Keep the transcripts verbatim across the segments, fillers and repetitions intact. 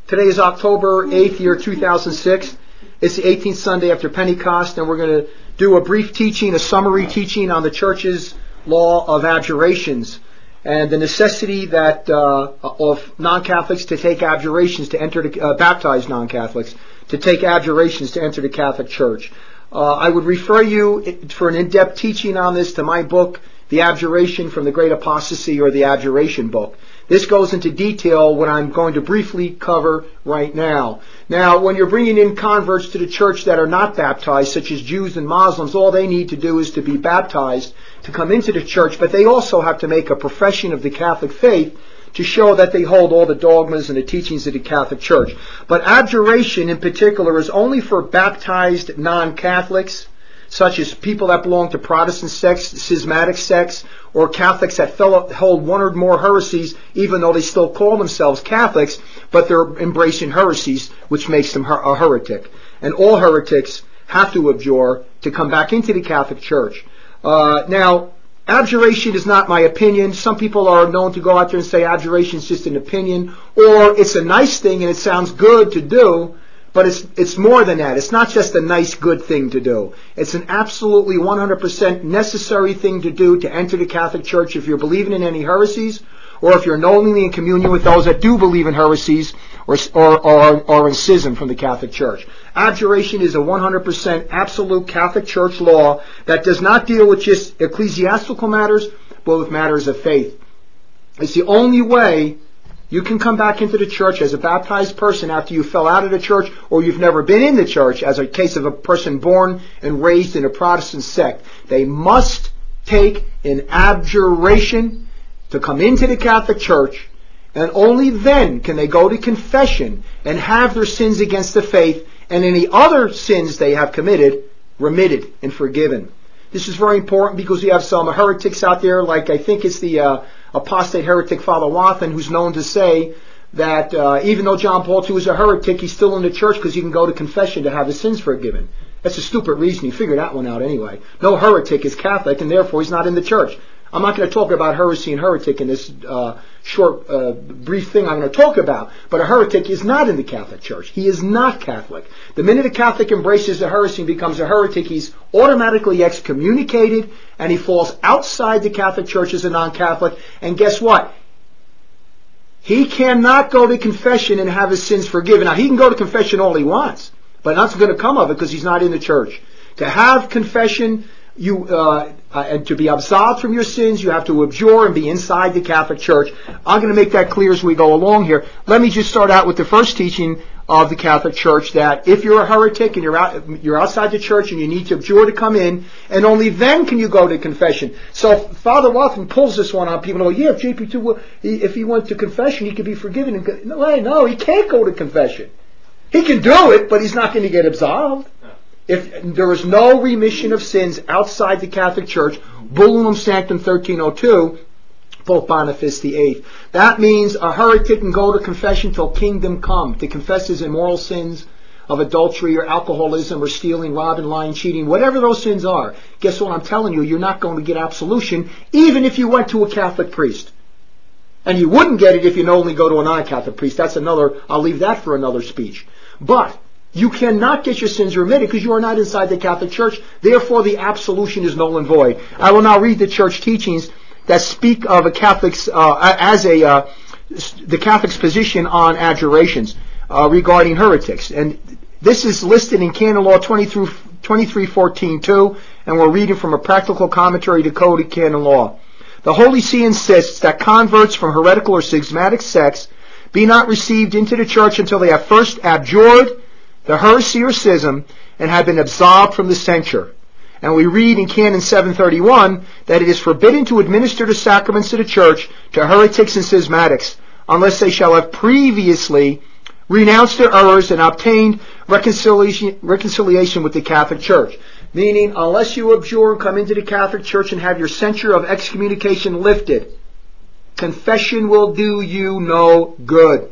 Today is October eighth, year two thousand six. It's the eighteenth Sunday after Pentecost, and we're going to do a brief teaching, a summary teaching on the church's law of abjurations and the necessity that uh, of non-Catholics to take abjurations to enter the, uh, baptized non-Catholics to take abjurations to enter the Catholic Church. Uh, I would refer you for an in-depth teaching on this to my book, The Abjuration from the Great Apostasy, or the Abjuration book. This goes into detail what I'm going to briefly cover right now. Now, when you're bringing in converts to the church that are not baptized, such as Jews and Muslims, all they need to do is to be baptized to come into the church, but they also have to make a profession of the Catholic faith to show that they hold all the dogmas and the teachings of the Catholic Church. But abjuration in particular is only for baptized non-Catholics, such as people that belong to Protestant sects, schismatic sects, or Catholics that hold one or more heresies, even though they still call themselves Catholics, but they're embracing heresies, which makes them a heretic. And all heretics have to abjure to come back into the Catholic Church. Uh, now, abjuration is not my opinion. Some people are known to go out there and say abjuration is just an opinion, or it's a nice thing and it sounds good to do. But it's it's more than that. It's not just a nice, good thing to do. It's an absolutely one hundred percent necessary thing to do to enter the Catholic Church if you're believing in any heresies, or if you're knowingly in communion with those that do believe in heresies, or or or, or in schism from the Catholic Church. Abjuration is a one hundred percent absolute Catholic Church law that does not deal with just ecclesiastical matters, but with matters of faith. It's the only way you can come back into the church as a baptized person after you fell out of the church or you've never been in the church, as a case of a person born and raised in a Protestant sect. They must take an abjuration to come into the Catholic Church, and only then can they go to confession and have their sins against the faith and any other sins they have committed remitted and forgiven. This is very important because we have some heretics out there, like I think it's the uh, apostate heretic Father Wathen, who's known to say that uh, even though John Paul the Second is a heretic, he's still in the church because he can go to confession to have his sins forgiven. That's a stupid reason. You figure that one out anyway. No heretic is Catholic, and therefore he's not in the church. I'm not going to talk about heresy and heretic in this uh, short, uh, brief thing I'm going to talk about. But a heretic is not in the Catholic Church. He is not Catholic. The minute a Catholic embraces a heresy and becomes a heretic, he's automatically excommunicated, and he falls outside the Catholic Church as a non-Catholic. And guess what? He cannot go to confession and have his sins forgiven. Now, he can go to confession all he wants, but nothing's going to come of it because he's not in the church. To have confession, you uh, uh, and to be absolved from your sins, you have to abjure and be inside the Catholic Church. I'm going to make that clear as we go along here. Let me just start out with the first teaching of the Catholic Church, that if you're a heretic and you're out, you're outside the church and you need to abjure to come in, and only then can you go to confession. So Father Watson pulls this one on people and go, yeah, if J P two, if he went to confession, he could be forgiven. And no, no, he can't go to confession. He can do it, but he's not going to get absolved. If there is no remission of sins outside the Catholic Church, Bullum Sanctum thirteen oh two, Pope Boniface the eighth. That means a heretic can go to confession till kingdom come, to confess his immoral sins of adultery or alcoholism or stealing, robbing, lying, cheating, whatever those sins are. Guess what I'm telling you? You're not going to get absolution even if you went to a Catholic priest. And you wouldn't get it if you only go to a non-Catholic priest. That's another, I'll leave that for another speech. But you cannot get your sins remitted because you are not inside the Catholic Church. Therefore, the absolution is null and void. I will now read the church teachings that speak of a Catholic's uh, as a uh, the Catholic's position on adjurations uh, regarding heretics, and this is listed in Canon Law twenty-three fourteen two, and we're reading from a practical commentary to Code of Canon Law. The Holy See insists that converts from heretical or schismatic sects be not received into the church until they have first abjured the heresy or schism and have been absolved from the censure. And we read in Canon seven thirty-one that it is forbidden to administer the sacraments of the church to heretics and schismatics unless they shall have previously renounced their errors and obtained reconciliation, reconciliation with the Catholic Church. Meaning, unless you abjure and come into the Catholic Church and have your censure of excommunication lifted, confession will do you no good.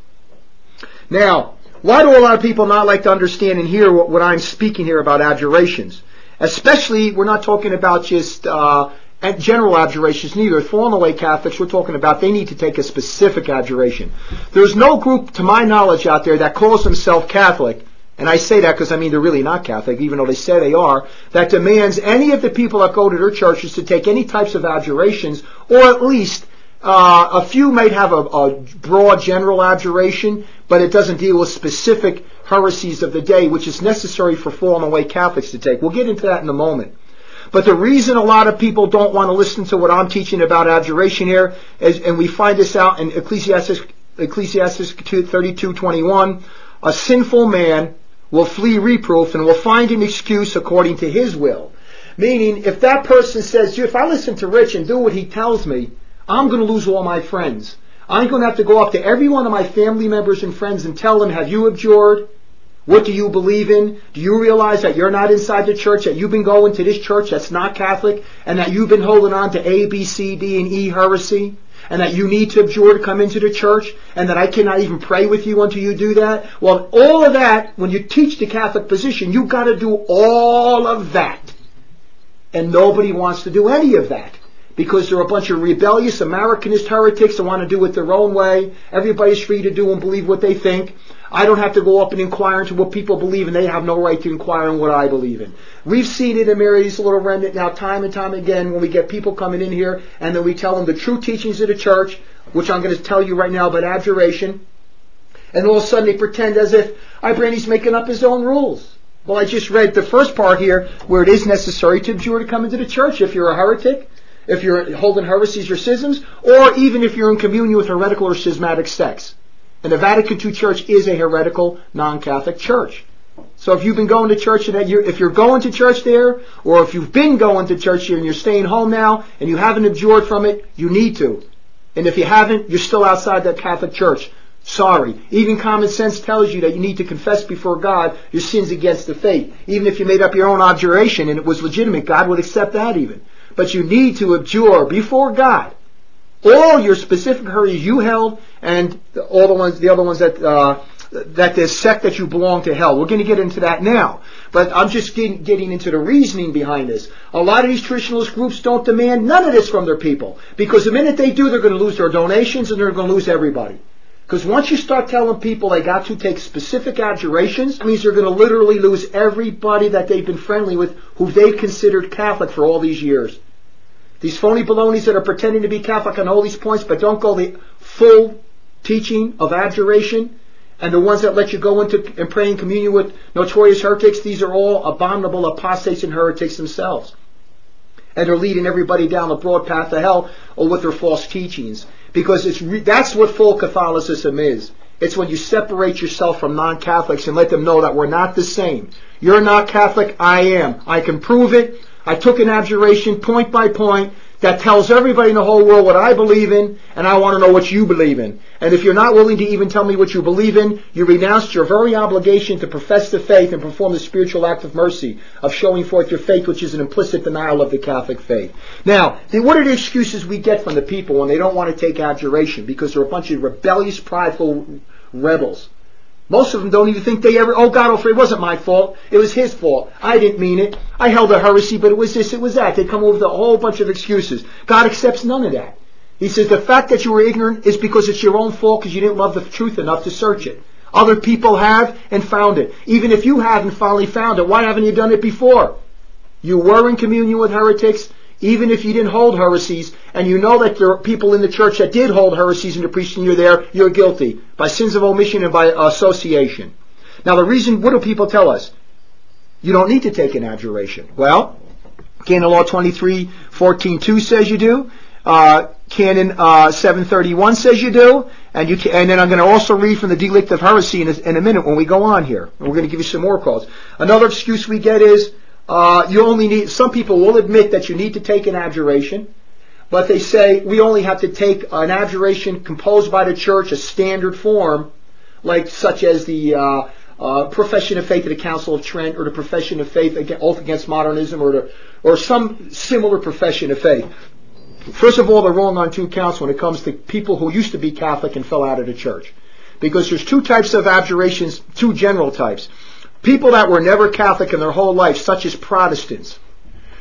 Now, why do a lot of people not like to understand and hear what, what I'm speaking here about abjurations? Especially, we're not talking about just uh, and general abjurations neither. Fallen away Catholics, we're talking about, they need to take a specific abjuration. There's no group, to my knowledge, out there that calls themselves Catholic, and I say that because I mean they're really not Catholic, even though they say they are, that demands any of the people that go to their churches to take any types of abjurations, or at least uh, a few might have a, a broad general abjuration, but it doesn't deal with specific heresies of the day, which is necessary for fallen away Catholics to take. We'll get into that in a moment. But the reason a lot of people don't want to listen to what I'm teaching about abjuration here is, and we find this out in Ecclesiastes, Ecclesiastes thirty-two twenty-one, a sinful man will flee reproof and will find an excuse according to his will. Meaning, if that person says, if I listen to Rich and do what he tells me, I'm going to lose all my friends. I'm going to have to go up to every one of my family members and friends and tell them, have you abjured? What do you believe in? Do you realize that you're not inside the church, that you've been going to this church that's not Catholic, and that you've been holding on to A, B, C, D, and E heresy, and that you need to abjure to come into the church, and that I cannot even pray with you until you do that? Well, all of that, when you teach the Catholic position, you've got to do all of that. And nobody wants to do any of that, because they're a bunch of rebellious Americanist heretics that want to do it their own way. Everybody's free to do and believe what they think. I don't have to go up and inquire into what people believe, and they have no right to inquire in what I believe in. We've seen it in Mary's Little Remnant now time and time again when we get people coming in here and then we tell them the true teachings of the church, which I'm going to tell you right now about abjuration, and all of a sudden they pretend as if Brandy's making up his own rules. Well, I just read the first part here where it is necessary to abjure to come into the church if you're a heretic, if you're holding heresies or schisms, or even if you're in communion with heretical or schismatic sects. And the Vatican two Church is a heretical, non-Catholic church. So if you've been going to church, and you're, if you're going to church there, or if you've been going to church here and you're staying home now, and you haven't abjured from it, you need to. And if you haven't, you're still outside that Catholic church. Sorry. Even common sense tells you that you need to confess before God your sins against the faith. Even if you made up your own abjuration and it was legitimate, God would accept that even. But you need to abjure before God all your specific heresies you held, and all the ones, the other ones that uh, that the sect that you belong to held. We're going to get into that now, but I'm just getting, getting into the reasoning behind this. A lot of these traditionalist groups don't demand none of this from their people, because the minute they do, they're going to lose their donations and they're going to lose everybody. Because once you start telling people they got to take specific abjurations, it means they're going to literally lose everybody that they've been friendly with, who they've considered Catholic for all these years. These phony balonies that are pretending to be Catholic on all these points but don't go the full teaching of abjuration, and the ones that let you go into and pray in communion with notorious heretics, these are all abominable apostates and heretics themselves. And they're leading everybody down the broad path to hell or with their false teachings. Because it's re- that's what full Catholicism is. It's when you separate yourself from non-Catholics and let them know that we're not the same. You're not Catholic, I am. I can prove it. I took an abjuration point by point that tells everybody in the whole world what I believe in, and I want to know what you believe in. And if you're not willing to even tell me what you believe in, you renounced your very obligation to profess the faith and perform the spiritual act of mercy, of showing forth your faith, which is an implicit denial of the Catholic faith. Now, what are the excuses we get from the people when they don't want to take abjuration? Because they're a bunch of rebellious, prideful rebels. Most of them don't even think they ever, oh God, oh, it wasn't my fault. It was his fault. I didn't mean it. I held a heresy, but it was this, it was that. They come up with a whole bunch of excuses. God accepts none of that. He says the fact that you were ignorant is because it's your own fault, because you didn't love the truth enough to search it. Other people have and found it. Even if you haven't finally found it, why haven't you done it before? You were in communion with heretics, even if you didn't hold heresies, and you know that there are people in the church that did hold heresies and the preaching you're there, you're guilty by sins of omission and by association. Now the reason, what do people tell us? You don't need to take an abjuration. Well, Canon Law twenty-three fourteen two says you do. Uh, Canon uh, seven thirty-one says you do. And you can, and then I'm going to also read from the Delict of Heresy in a, in a minute when we go on here. And we're going to give you some more quotes. Another excuse we get is, Uh, you only need, some people will admit that you need to take an abjuration, but they say we only have to take an abjuration composed by the church, a standard form, like such as the uh, uh, Profession of Faith of the Council of Trent, or the Profession of Faith, Oath Against Modernism, or the, or some similar profession of faith. First of all, they're wrong on two counts when it comes to people who used to be Catholic and fell out of the church. Because there's two types of abjurations, two general types. People that were never Catholic in their whole life, such as Protestants.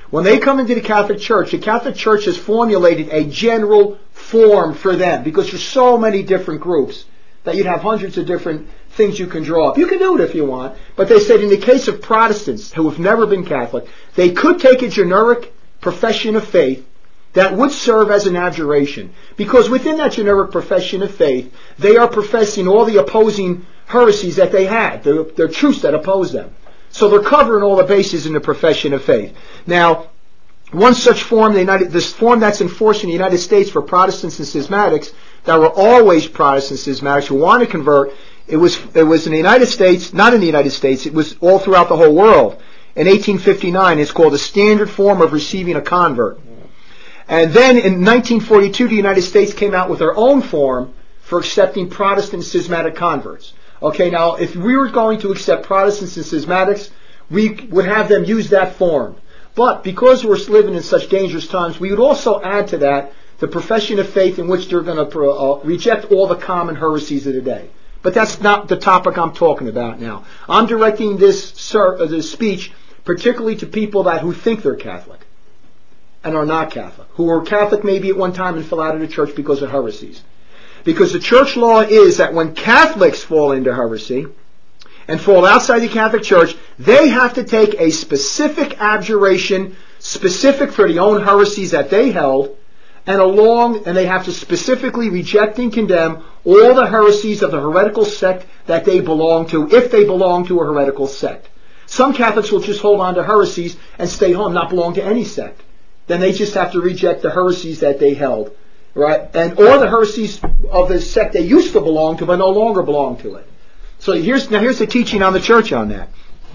When they come into the Catholic Church, the Catholic Church has formulated a general form for them, because there's so many different groups that you'd have hundreds of different things you can draw up. You can do it if you want, but they said in the case of Protestants who have never been Catholic, they could take a generic profession of faith that would serve as an abjuration, because within that generic profession of faith, they are professing all the opposing heresies that they had, the, the truths that oppose them. So they're covering all the bases in the profession of faith. Now, one such form, the United, this form that's enforced in the United States for Protestants and schismatics that were always Protestant schismatics who want to convert, it was it was in the United States, not in the United States, it was all throughout the whole world. In eighteen fifty-nine, it's called the standard form of receiving a convert. And then in nineteen forty-two, the United States came out with their own form for accepting Protestant schismatic converts. Okay, now if we were going to accept Protestants and schismatics, we would have them use that form. But because we're living in such dangerous times, we would also add to that the profession of faith in which they're going to uh, reject all the common heresies of the day. But that's not the topic I'm talking about now. I'm directing this, sir, uh, this speech particularly to people that who think they're Catholic and are not Catholic, who were Catholic maybe at one time and fell out of the church because of heresies. Because the church law is that when Catholics fall into heresy and fall outside the Catholic Church, they have to take a specific abjuration, specific for the own heresies that they held, and along, and they have to specifically reject and condemn all the heresies of the heretical sect that they belong to, if they belong to a heretical sect. Some Catholics will just hold on to heresies and stay home, not belong to any sect. Then they just have to reject the heresies that they held, right? And or the heresies of the sect they used to belong to, but no longer belong to it. So here's now here's the teaching on the church on that.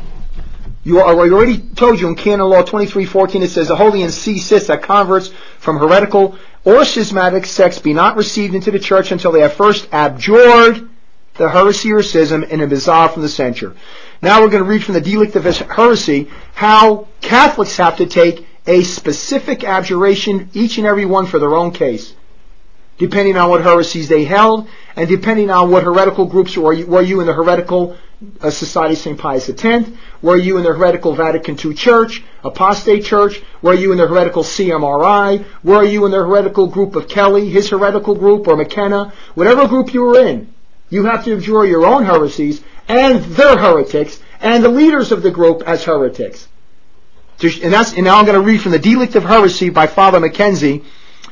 You are, I already told you in Canon Law twenty-three fourteen, it says, the Holy and See insists that converts from heretical or schismatic sects be not received into the church until they have first abjured the heresy or schism and have dissolved from the censure. Now we're going to read from the Delict of Heresy how Catholics have to take a specific abjuration, each and every one for their own case, depending on what heresies they held, and depending on what heretical groups were you, were you in the heretical uh, Society of Saint Pius X? Were you in the heretical Vatican two Church, Apostate Church? Were you in the heretical C M R I? Were you in the heretical group of Kelly, his heretical group, or McKenna? Whatever group you were in, you have to abjure your own heresies and their heretics and the leaders of the group as heretics. And, that's, and now I'm going to read from the Delict of Heresy by Father Mackenzie,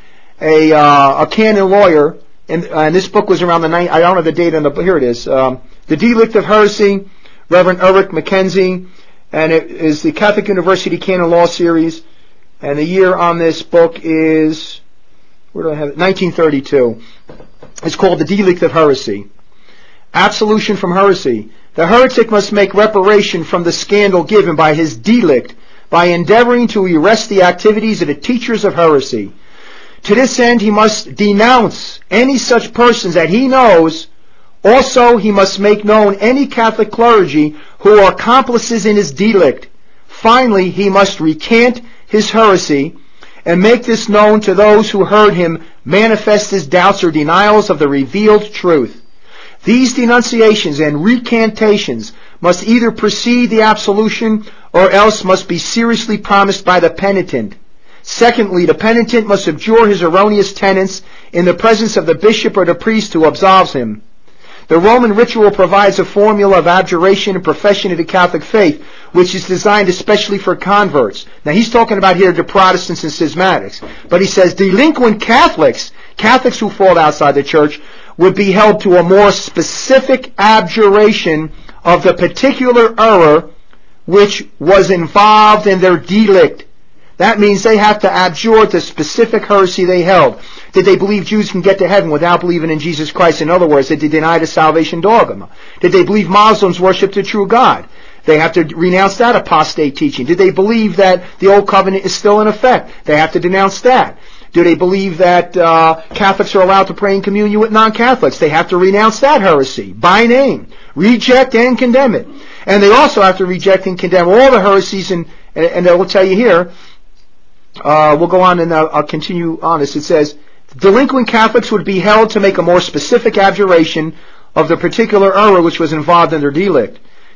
a, uh, a canon lawyer, and, uh, and this book was around the ninth, I don't have the date on the, here it is, um, the Delict of Heresy, Reverend Ulrich Mackenzie, and it is the Catholic University Canon Law Series, and the year on this book is, where do I have it, nineteen thirty-two. It's called the Delict of Heresy. Absolution from heresy. The heretic must make reparation from the scandal given by his delict by endeavoring to arrest the activities of the teachers of heresy. To this end, he must denounce any such persons that he knows. Also, he must make known any Catholic clergy who are accomplices in his delict. Finally, he must recant his heresy and make this known to those who heard him manifest his doubts or denials of the revealed truth. These denunciations and recantations must either precede the absolution or else must be seriously promised by the penitent. Secondly, the penitent must abjure his erroneous tenets in the presence of the bishop or the priest who absolves him. The Roman ritual provides a formula of abjuration and profession of the Catholic faith, which is designed especially for converts. Now he's talking about here the Protestants and schismatics. But he says delinquent Catholics, Catholics who fall outside the church, would be held to a more specific abjuration of the particular error which was involved in their delict. That means they have to abjure the specific heresy they held. Did they believe Jews can get to heaven without believing in Jesus Christ? In other words, did they deny the salvation dogma? Did they believe Muslims worship the true God? They have to renounce that apostate teaching. Did they believe that the Old Covenant is still in effect? They have to denounce that. Do they believe that uh, Catholics are allowed to pray in communion with non-Catholics? They have to renounce that heresy by name. Reject and condemn it. And they also have to reject and condemn all the heresies, and, and, and I will tell you here, uh, we'll go on and I'll, I'll continue on this. It says, delinquent Catholics would be held to make a more specific abjuration of the particular error which was involved in their delict.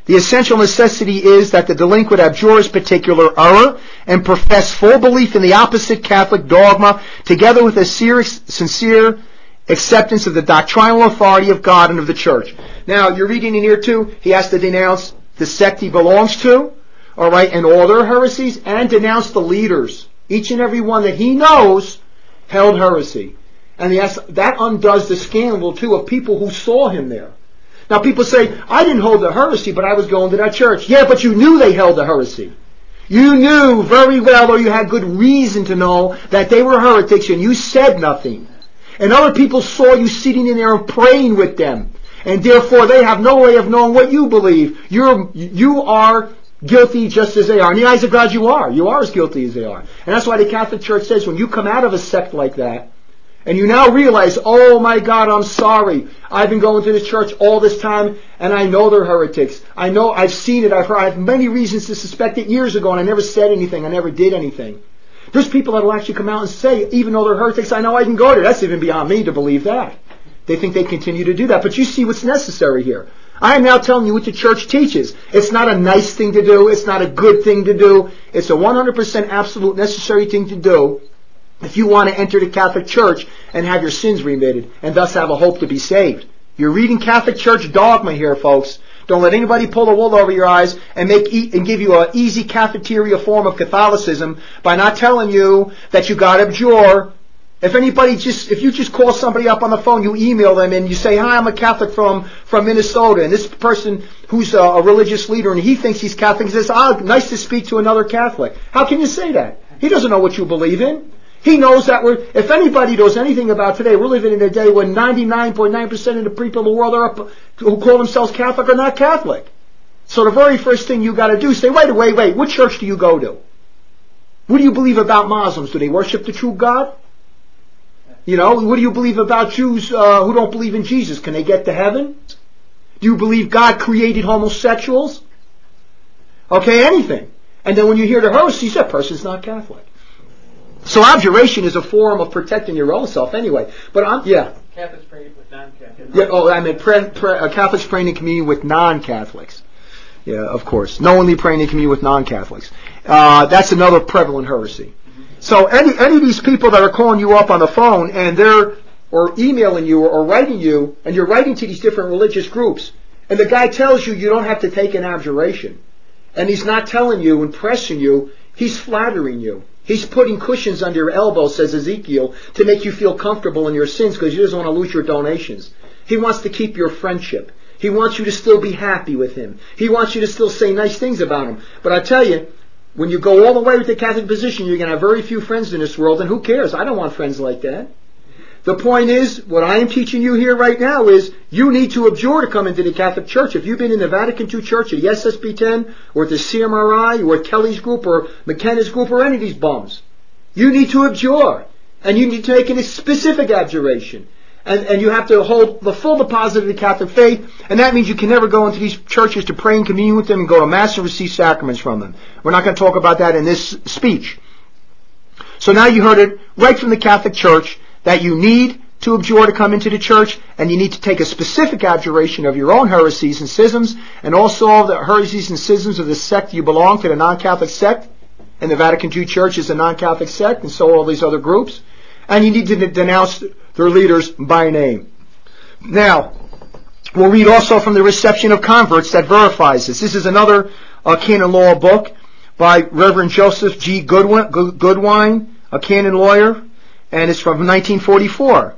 The essential necessity is that the delinquent abjure his particular error and profess full belief in the opposite Catholic dogma, together with a serious, sincere acceptance of the doctrinal authority of God and of the Church. Now, you're reading in here too, he has to denounce the sect he belongs to, all right, and all their heresies, and denounce the leaders. Each and every one that he knows held heresy. And yes, that undoes the scandal too of people who saw him there. Now people say, I didn't hold the heresy, but I was going to that church. Yeah, but you knew they held the heresy. You knew very well, or you had good reason to know, that they were heretics, and you said nothing. And other people saw you sitting in there and praying with them. And therefore they have no way of knowing what you believe. You're, you are guilty just as they are. In the eyes of God you are. You are as guilty as they are. And that's why the Catholic Church says when you come out of a sect like that, and you now realize, oh my God, I'm sorry. I've been going to this church all this time, and I know they're heretics. I know, I've seen it, I've heard, I have many reasons to suspect it years ago, and I never said anything, I never did anything. There's people that will actually come out and say, even though they're heretics, I know I can go there. That's even beyond me to believe that. They think they continue to do that. But you see what's necessary here. I am now telling you what the church teaches. It's not a nice thing to do. It's not a good thing to do. It's a one hundred percent absolute necessary thing to do if you want to enter the Catholic Church and have your sins remitted and thus have a hope to be saved. You're reading Catholic Church dogma here, folks. Don't let anybody pull the wool over your eyes and make and give you an easy cafeteria form of Catholicism by not telling you that you got to abjure. If anybody just, if you just call somebody up on the phone, you email them and you say, hi, I'm a Catholic from, from Minnesota, and this person who's a, a religious leader and he thinks he's Catholic says, ah, nice to speak to another Catholic. How can you say that? He doesn't know what you believe in. He knows that we're, if anybody knows anything about today, we're living in a day when ninety-nine point nine percent of the people in the world are up, who call themselves Catholic are not Catholic. So the very first thing you got to do is say, wait, wait, wait, what church do you go to? What do you believe about Muslims? Do they worship the true God? You know, what do you believe about Jews uh, who don't believe in Jesus? Can they get to heaven? Do you believe God created homosexuals? Okay, anything. And then when you hear the heresies, that person's not Catholic. So abjuration is a form of protecting your own self anyway. But I'm, yeah. Catholics praying with non-Catholics. Yeah, oh, I mean, pre, pre, uh, Catholics praying in communion with non-Catholics. Yeah, of course. Knowingly praying in communion with non-Catholics. Uh, that's another prevalent heresy. Mm-hmm. So any, any of these people that are calling you up on the phone and they're, or emailing you or, or writing you, and you're writing to these different religious groups, and the guy tells you you don't have to take an abjuration, and he's not telling you and pressing you, he's flattering you. He's putting cushions under your elbows, says Ezekiel, to make you feel comfortable in your sins because he doesn't want to lose your donations. He wants to keep your friendship. He wants you to still be happy with him. He wants you to still say nice things about him. But I tell you, when you go all the way with the Catholic position, you're going to have very few friends in this world, and who cares? I don't want friends like that. The point is, what I am teaching you here right now is you need to abjure to come into the Catholic Church. If you've been in the Vatican two Church, or the S S B ten, or at the C M R I, or at Kelly's group, or McKenna's group, or any of these bums, you need to abjure. And you need to make a specific abjuration. And, and you have to hold the full deposit of the Catholic faith, and that means you can never go into these churches to pray in communion with them and go to Mass and receive sacraments from them. We're not going to talk about that in this speech. So now you heard it right from the Catholic Church, that you need to abjure to come into the church, and you need to take a specific abjuration of your own heresies and schisms, and also all the heresies and schisms of the sect you belong to, the non-Catholic sect, and the Vatican two Church is a non-Catholic sect, and so are all these other groups, and you need to denounce their leaders by name. Now, we'll read also from the Reception of Converts that verifies this. This is another uh, canon law book by Reverend Joseph G. Goodwin, Goodwine, a canon lawyer, and it's from nineteen forty-four.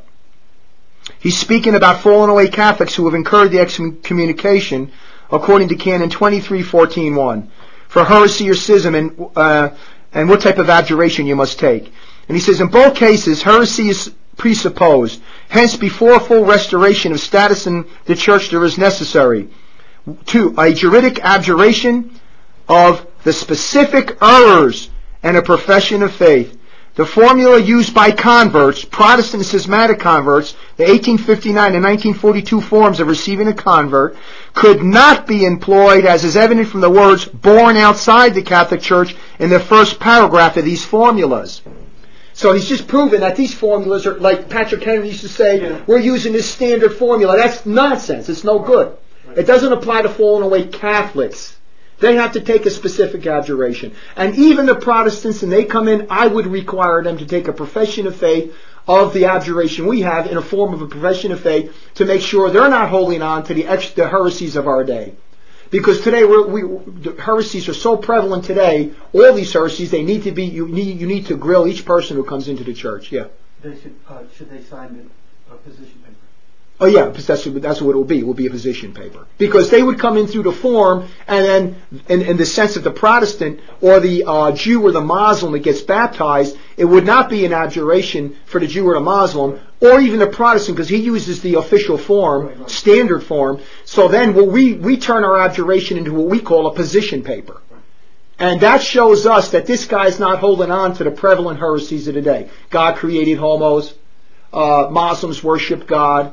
He's speaking about fallen away Catholics who have incurred the excommunication according to Canon twenty-three fourteen one for heresy or schism, and uh, and what type of abjuration you must take. And he says, in both cases, heresy is presupposed. Hence, before full restoration of status in the church, there is necessary two, a juridic abjuration of the specific errors and a profession of faith. The formula used by converts, Protestant and schismatic converts, the eighteen fifty-nine and nineteen forty-two forms of receiving a convert, could not be employed, as is evident from the words born outside the Catholic Church in the first paragraph of these formulas. So he's just proven that these formulas are, like Patrick Henry used to say, yeah. We're using this standard formula. That's nonsense. It's no good. It doesn't apply to fallen away Catholics. They have to take a specific abjuration. And even the Protestants, when they come in, I would require them to take a profession of faith of the abjuration we have in a form of a profession of faith to make sure they're not holding on to the, ex- the heresies of our day. Because today, we're, we, the heresies are so prevalent today, all these heresies, they need to be, you need, you need to grill each person who comes into the church. Yeah. They should, uh, should they sign a, a position paper? Oh yeah, because that's, that's what it will be. It will be a position paper. Because they would come in through the form, and then, in, in the sense of the Protestant, or the uh, Jew or the Muslim that gets baptized, it would not be an abjuration for the Jew or the Muslim, or even the Protestant, because he uses the official form, right, right. standard form. So then what we, we turn our abjuration into what we call a position paper. And that shows us that this guy's not holding on to the prevalent heresies of the day. God created homos, uh, Muslims worship God,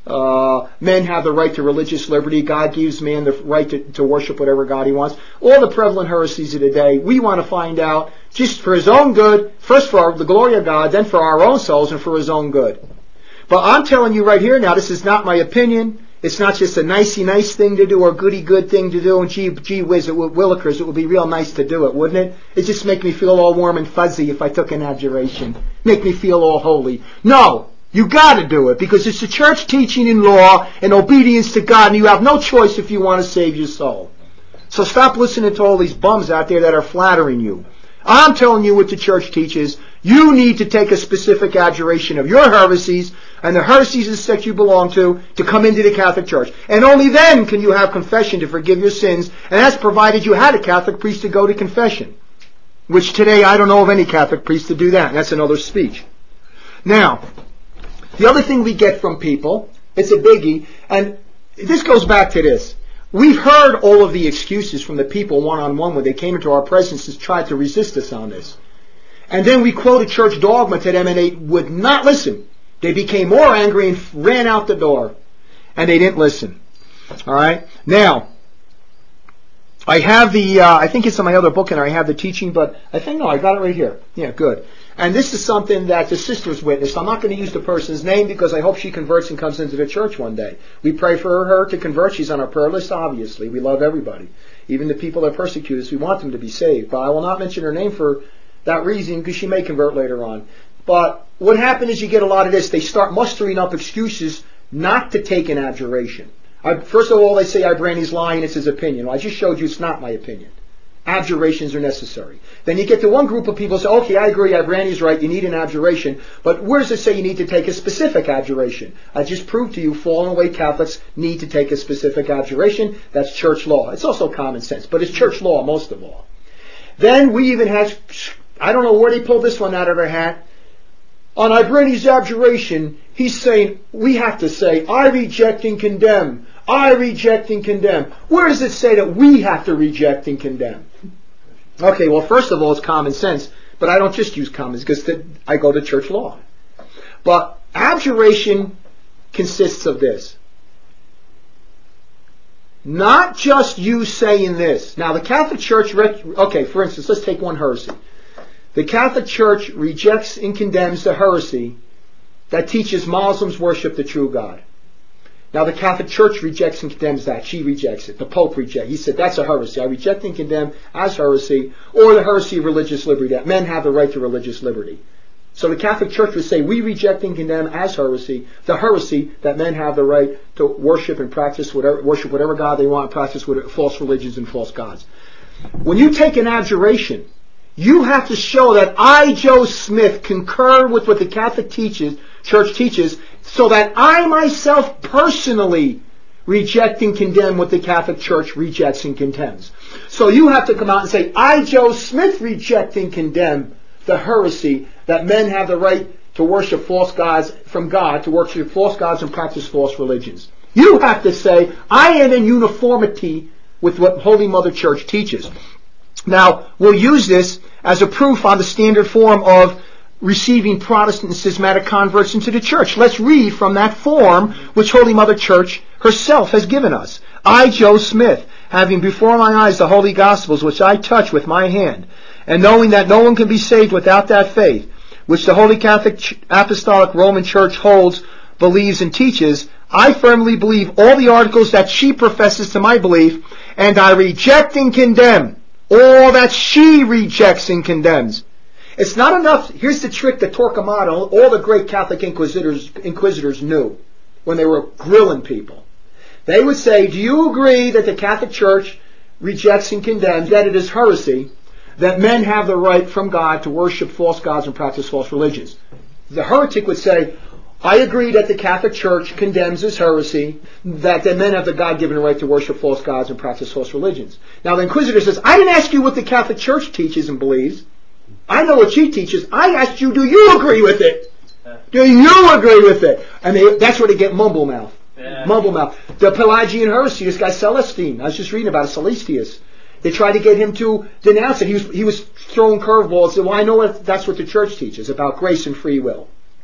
Uh, men have the right to religious liberty. God gives man the right to, to worship whatever God he wants. All the prevalent heresies of the day, we want to find out, just for his own good, first for our, the glory of God, then for our own souls and for his own good. But I'm telling you right here now, this is not my opinion. It's not just a nicey nice thing to do or goody good thing to do, and gee, gee whiz, it would, Willikers, it would be real nice to do it, wouldn't it? It just make me feel all warm and fuzzy if I took an abjuration. Make me feel all holy. No! You gotta do it, because it's the church teaching in law and obedience to God, and you have no choice if you want to save your soul. So stop listening to all these bums out there that are flattering you. I'm telling you what the church teaches. You need to take a specific abjuration of your heresies and the heresies of the sect you belong to to come into the Catholic Church. And only then can you have confession to forgive your sins, and that's provided you had a Catholic priest to go to confession. Which today I don't know of any Catholic priest to do that, and that's another speech. Now, the other thing we get from people, it's a biggie, and this goes back to this. We've heard all of the excuses from the people one-on-one when they came into our presence and tried to resist us on this. And then we quoted church dogma to them, and they would not listen. They became more angry and ran out the door. And they didn't listen. All right? Now, I have the, uh, I think it's in my other book, and I have the teaching, but I think, no, I got it right here. Yeah, good. And this is something that the sisters witnessed. I'm not going to use the person's name because I hope she converts and comes into the church one day. We pray for her to convert. She's on our prayer list, obviously. We love everybody. Even the people that persecute us, we want them to be saved. But I will not mention her name for that reason because she may convert later on. But what happened is you get a lot of this. They start mustering up excuses not to take an abjuration. I, first of all, they say Ibrani's lying, it's his opinion. Well, I just showed you it's not my opinion. Abjurations are necessary. Then you get to one group of people who say, okay, I agree, Ibrani's right, you need an abjuration, but where does it say you need to take a specific abjuration? I just proved to you fallen away Catholics need to take a specific abjuration. That's church law. It's also common sense, but it's church law most of all. Then we even had, I don't know where they pulled this one out of their hat. On Ibrani's abjuration, he's saying, we have to say, I reject and condemn. I reject and condemn. Where does it say that we have to reject and condemn? Okay, well, first of all, it's common sense, but I don't just use common sense because I go to church law. But abjuration consists of this. Not just you saying this. Now, the Catholic Church, okay, for instance, let's take one heresy. The Catholic Church rejects and condemns the heresy that teaches Muslims worship the true God. Now the Catholic Church rejects and condemns that. She rejects it. The Pope rejects. He said that's a heresy. I reject and condemn as heresy, or the heresy of religious liberty, that men have the right to religious liberty. So the Catholic Church would say we reject and condemn as heresy the heresy that men have the right to worship and practice whatever worship whatever God they want, practice false religions and false gods. When you take an abjuration, you have to show that I, Joe Smith, concur with what the Catholic teaches, Church teaches, so that I myself personally reject and condemn what the Catholic Church rejects and condemns. So you have to come out and say, I, Joe Smith, reject and condemn the heresy that men have the right to worship false gods from God, to worship false gods and practice false religions. You have to say, I am in uniformity with what Holy Mother Church teaches. Now, we'll use this as a proof on the standard form of receiving Protestant and schismatic converts into the church. Let's read from that form which Holy Mother Church herself has given us. I, Joe Smith, having before my eyes the Holy Gospels, which I touch with my hand, and knowing that no one can be saved without that faith, which the Holy Catholic Apostolic Roman Church holds, believes, and teaches, I firmly believe all the articles that she professes to my belief, and I reject and condemn all that she rejects and condemns. It's not enough. Here's the trick that Torquemada, all the great Catholic inquisitors, inquisitors knew when they were grilling people. They would say, do you agree that the Catholic Church rejects and condemns, that it is heresy, that men have the right from God to worship false gods and practice false religions? The heretic would say, I agree that the Catholic Church condemns as heresy that the men have the God-given right to worship false gods and practice false religions. Now the Inquisitor says, I didn't ask you what the Catholic Church teaches and believes. I know what she teaches. I asked you, do you agree with it? Do you agree with it? And they, that's where they get mumble mouth. Yeah. Mumble mouth. The Pelagian heresy, this guy Celestine, I was just reading about it, Celestius. They tried to get him to denounce it. He was, he was throwing curveballs. Well, I know what, that's what the church teaches, about grace and free will.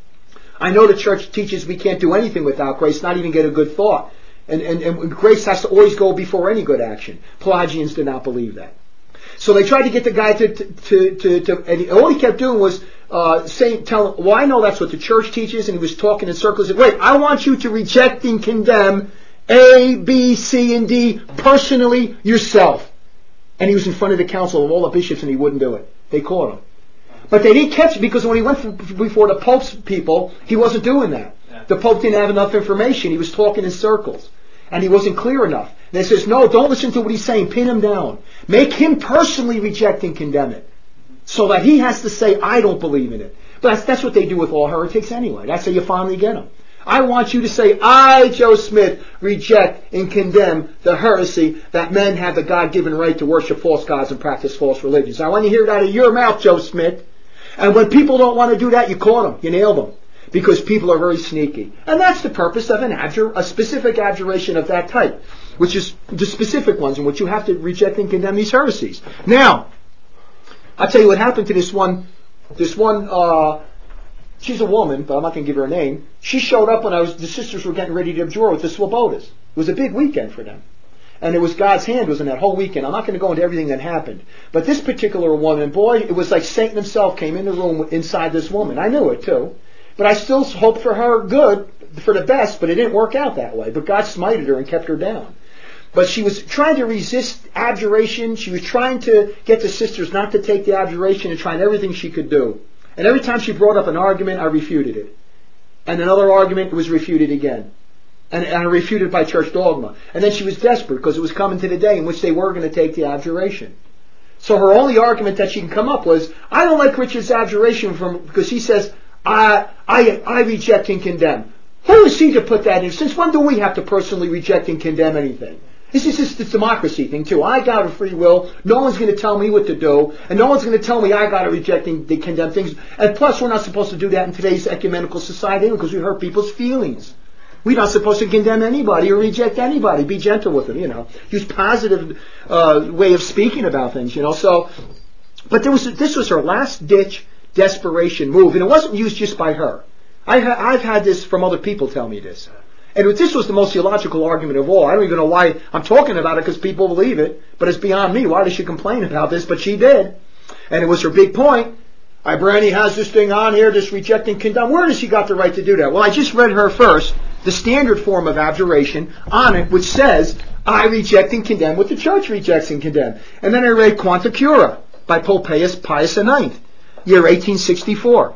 I know the church teaches we can't do anything without grace, not even get a good thought. And, and, and grace has to always go before any good action. Pelagians did not believe that. So they tried to get the guy to, to, to, to and he, all he kept doing was uh, saying, telling, well, I know that's what the church teaches, and he was talking in circles. Wait, I want you to reject and condemn A, B, C, and D personally yourself. And he was in front of the council of all the bishops, and he wouldn't do it. They caught him. But they didn't catch it because when he went before the Pope's people, he wasn't doing that. Yeah. The Pope didn't have enough information. He was talking in circles. And he wasn't clear enough. And they says, no, don't listen to what he's saying. Pin him down. Make him personally reject and condemn it. So that he has to say, I don't believe in it. But that's, that's what they do with all heretics anyway. That's how you finally get them. I want you to say, I, Joe Smith, reject and condemn the heresy that men have the God-given right to worship false gods and practice false religions. I want to hear it out of your mouth, Joe Smith. And when people don't want to do that, you caught them. You nailed them. Because people are very sneaky. And that's the purpose of an abjur, a specific abjuration of that type, which is the specific ones in which you have to reject and condemn these heresies. Now, I'll tell you what happened to this one, this one, uh, she's a woman, but I'm not going to give her a name. She showed up when I was, the sisters were getting ready to abjure with the Swobodas. It was a big weekend for them. And it was God's hand was in that whole weekend. I'm not going to go into everything that happened. But this particular woman, boy, it was like Satan himself came in the room inside this woman. I knew it too. But I still hoped for her good, for the best, but it didn't work out that way. But God smited her and kept her down. But she was trying to resist abjuration. She was trying to get the sisters not to take the abjuration and trying everything she could do. And every time she brought up an argument, I refuted it. And another argument, it was refuted again. And, and I refuted by church dogma. And then she was desperate because it was coming to the day in which they were going to take the abjuration. So her only argument that she can come up was, I don't like Richard's abjuration from because he says, I, I, I reject and condemn. Who is he to put that in? Since when do we have to personally reject and condemn anything? This is just this democracy thing too. I got a free will. No one's going to tell me what to do. And no one's going to tell me I got to reject and condemn things. And plus we're not supposed to do that in today's ecumenical society because we hurt people's feelings. We're not supposed to condemn anybody or reject anybody. Be gentle with them, you know. Use positive uh, way of speaking about things, you know. So, but there was this was her last ditch desperation move, and it wasn't used just by her. I ha- I've had this from other people tell me this. And this was the most theological argument of all. I don't even know why I'm talking about it because people believe it, but it's beyond me. Why does she complain about this? But she did. And it was her big point. Ibrani has this thing on here, this reject and condemn. Where does she got the right to do that? Well, I just read her first, the standard form of abjuration on it, which says, I reject and condemn what the church rejects and condemn. And then I read Quanta Cura by Pope Pius, Pius the ninth, year eighteen sixty-four.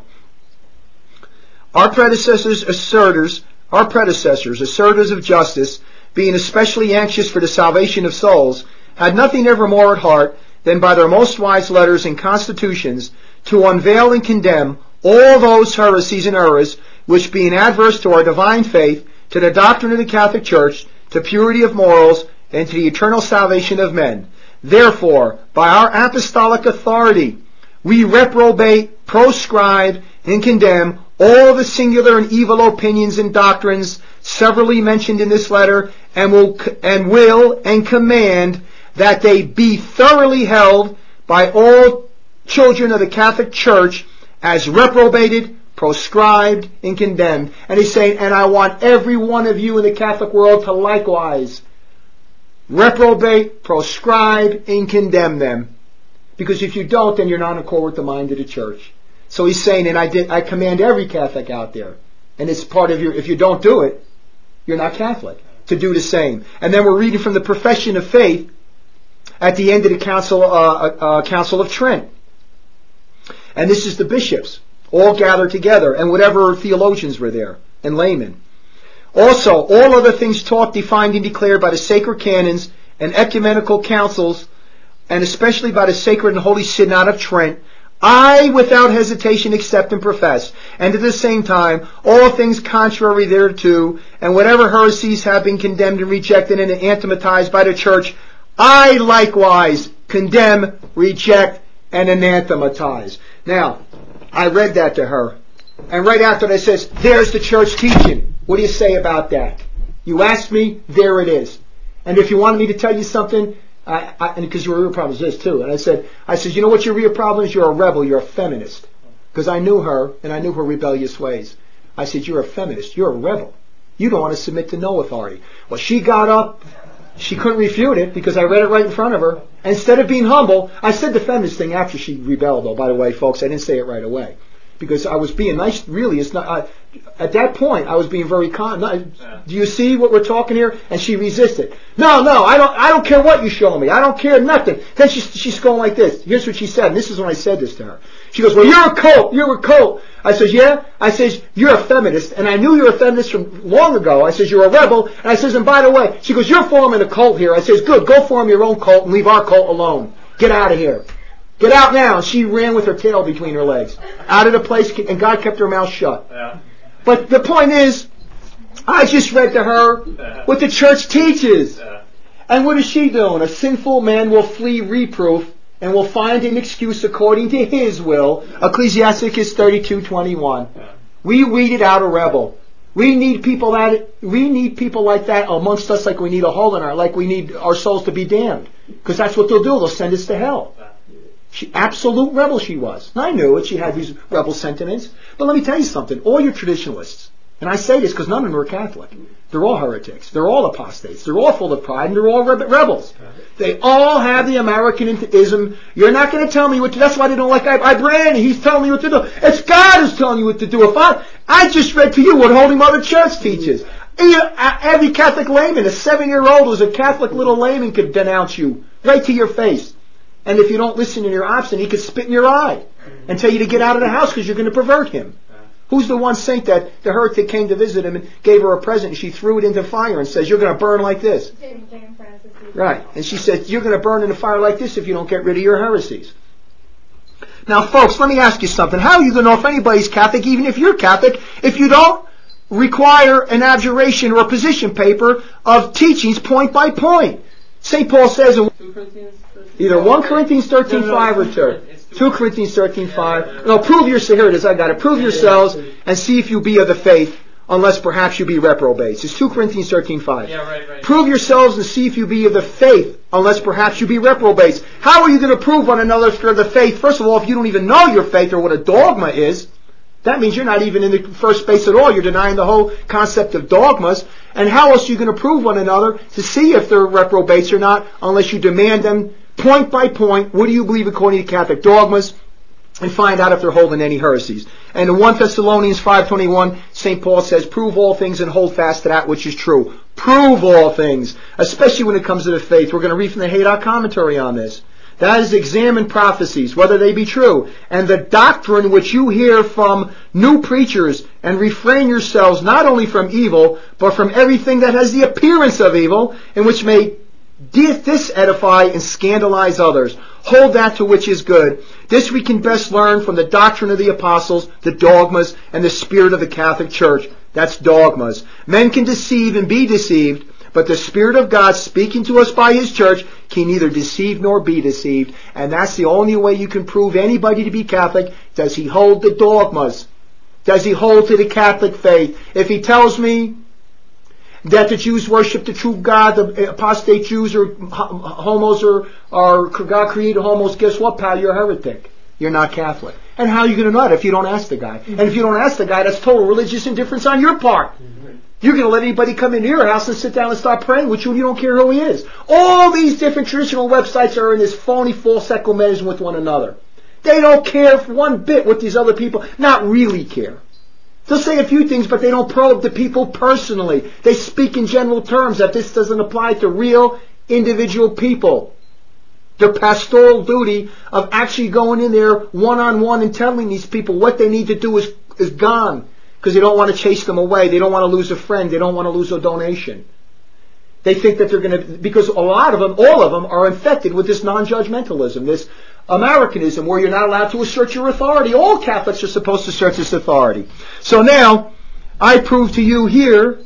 Our predecessors, asserters, our predecessors, asserters of justice, being especially anxious for the salvation of souls, had nothing ever more at heart than by their most wise letters and constitutions to unveil and condemn all those heresies and errors which, being adverse to our divine faith, to the doctrine of the Catholic Church, to purity of morals, and to the eternal salvation of men. Therefore, by our apostolic authority, we reprobate, proscribe, and condemn all the singular and evil opinions and doctrines severally mentioned in this letter, and will and will and command that they be thoroughly held by all children of the Catholic Church as reprobated, proscribed, and condemned. And he's saying, and I want every one of you in the Catholic world to likewise reprobate, proscribe, and condemn them. Because if you don't, then you're not in accord with the mind of the Church. So he's saying, and I did, I command every Catholic out there, and it's part of your, if you don't do it, you're not Catholic. To do the same. And then we're reading from the Profession of Faith at the end of the Council, uh, uh, Council of Trent. And this is the bishops, all gathered together, and whatever theologians were there, and laymen. Also, all other things taught, defined, and declared by the sacred canons and ecumenical councils, and especially by the sacred and holy synod of Trent, I without hesitation accept and profess, and at the same time, all things contrary thereto, and whatever heresies have been condemned and rejected and anathematized by the church, I likewise condemn, reject, and anathematize. Now, I read that to her, and right after that it says, there's the church teaching. What do you say about that? You asked me, there it is. And if you wanted me to tell you something, I, I, and because your real problem is this too, and I said, I said, you know what your real problem is? You're a rebel, you're a feminist. Because I knew her, and I knew her rebellious ways. I said, you're a feminist, you're a rebel. You don't want to submit to no authority. Well, she got up, she couldn't refute it, because I read it right in front of her. Instead of being humble, I said the feminist thing after she rebelled, though, by the way, folks, I didn't say it right away. Because I was being nice, really, it's not, I, at that point, I was being very con, not, do you see what we're talking here? And she resisted. No, no, I don't, I don't care what you show me. I don't care nothing. Then she, she's going like this. Here's what she said, and this is when I said this to her. She goes, well, you're a cult, you're a cult. I says, yeah? I says, you're a feminist, and I knew you were a feminist from long ago. I says, you're a rebel, and I says, and by the way, she goes, you're forming a cult here. I says, good, go form your own cult and leave our cult alone. Get out of here. Get out now. She ran with her tail between her legs. Out of the place, and God kept her mouth shut. Yeah. But the point is, I just read to her yeah. what the church teaches. Yeah. And what is she doing? A sinful man will flee reproof and will find an excuse according to his will. Ecclesiasticus thirty-two twenty-one. Yeah. We weeded out a rebel. We need people that we need people like that amongst us, like we need a hole in our, like we need our souls to be damned. Because that's what they'll do. They'll send us to hell. Yeah. She, absolute rebel she was. And I knew it. She had these rebel sentiments. But let me tell you something. All your traditionalists, and I say this because none of them are Catholic, they're all heretics. They're all apostates. They're all full of pride, and they're all re- rebels. They all have the Americanism. You're not going to tell me what to do. That's why they don't like I, I Brandy. He's telling me what to do. It's God who's telling you what to do. If I, I just read to you what Holy Mother Church teaches. Every Catholic layman, a seven-year-old who's a Catholic little layman could denounce you right to your face. And if you don't listen and you're obstinate, he could spit in your eye and tell you to get out of the house because you're going to pervert him. Who's the one saint that the heretic came to visit him and gave her a present and she threw it into fire and says, you're going to burn like this? Jane Francis. Right. And she says, you're going to burn in the fire like this if you don't get rid of your heresies. Now, folks, let me ask you something. How are you going to know if anybody's Catholic, even if you're Catholic, if you don't require an abjuration or a position paper of teachings point by point? Saint Paul says in either First Corinthians thirteen five or two. Second Corinthians thirteen five. No, prove yourselves. Here it is. I got it. Prove yourselves and see if you be of the faith, unless perhaps you be reprobates. It's Second Corinthians thirteen five. Yeah, right, right. Prove yourselves and see if you be of the faith, unless perhaps you be reprobates. How are you going to prove one another if you're of the faith? First of all, if you don't even know your faith or what a dogma is, that means you're not even in the first space at all. You're denying the whole concept of dogmas. And how else are you going to prove one another to see if they're reprobates or not, unless you demand them point by point, what do you believe according to Catholic dogmas, and find out if they're holding any heresies. And in First Thessalonians five twenty-one, Saint Paul says, prove all things and hold fast to that which is true. Prove all things, especially when it comes to the faith. We're going to read from the Haydock commentary on this. That is, examine prophecies, whether they be true, and the doctrine which you hear from new preachers, and refrain yourselves not only from evil, but from everything that has the appearance of evil, and which may disedify and scandalize others. Hold that to which is good. This we can best learn from the doctrine of the apostles, the dogmas, and the spirit of the Catholic Church. That's dogmas. Men can deceive and be deceived, but the Spirit of God speaking to us by His church can neither deceive nor be deceived. And that's the only way you can prove anybody to be Catholic. Does he hold the dogmas? Does he hold to the Catholic faith? If he tells me that the Jews worship the true God, the apostate Jews or homos or, or God created homos, guess what, pal? You're a heretic. You're not Catholic. And how are you going to know that if you don't ask the guy? And if you don't ask the guy, that's total religious indifference on your part. You're going to let anybody come into your house and sit down and start praying with you, and you don't care who he is. All these different traditional websites are in this phony false ecumenism with one another. They don't care one bit what these other people, not really care. They'll say a few things, but they don't probe the people personally. They speak in general terms that this doesn't apply to real individual people. Their pastoral duty of actually going in there one-on-one and telling these people what they need to do is, is gone. Because they don't want to chase them away. They don't want to lose a friend. They don't want to lose a donation. They think that they're going to, because a lot of them, all of them, are infected with this non-judgmentalism, this Americanism, where you're not allowed to assert your authority. All Catholics are supposed to assert this authority. So now, I prove to you here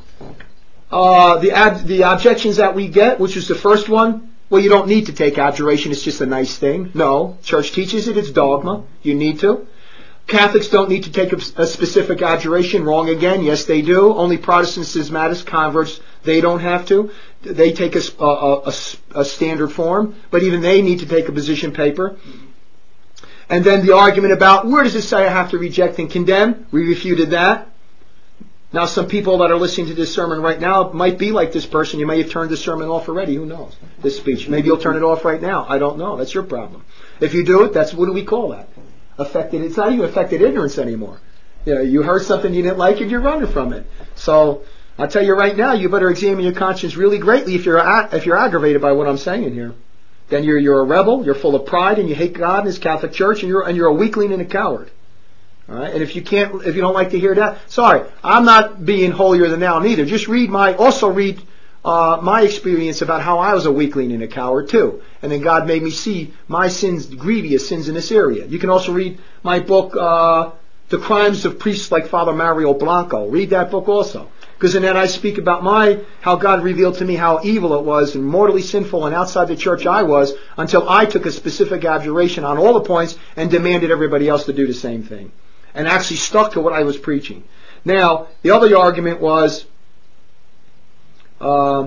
uh, the ab- the objections that we get, which is the first one. Well, you don't need to take abjuration. It's just a nice thing. No, Church teaches it. It's dogma. You need to. Catholics don't need to take a, a specific abjuration. Wrong again. Yes, they do. Only Protestants, schismatics, converts, they don't have to. They take a, a, a, a standard form, but even they need to take a position paper. And then the argument about where does it say I have to reject and condemn? We refuted that. Now some people that are listening to this sermon right now might be like this person. You may have turned the sermon off already. Who knows? This speech. Maybe you'll turn it off right now. I don't know. That's your problem. If you do it, that's, what do we call that? Affected. It's not even affected ignorance anymore. You know, you heard something you didn't like and you're running from it. So I'll tell you right now, you better examine your conscience really greatly if you're if you're aggravated by what I'm saying here. Then you're you're a rebel, you're full of pride, and you hate God and His Catholic Church, and you're and you're a weakling and a coward. All right, and if you can't, if you don't like to hear that, sorry, I'm not being holier than thou neither. Just read my, also read uh, my experience about how I was a weakling and a coward too, and then God made me see my sins, grievous sins in this area. You can also read my book, uh, The Crimes of Priests Like Father Mario Blanco. Read that book also. Because in that I speak about my, how God revealed to me how evil it was and mortally sinful and outside the church I was, until I took a specific abjuration on all the points and demanded everybody else to do the same thing. And actually stuck to what I was preaching. Now, the other argument was, uh,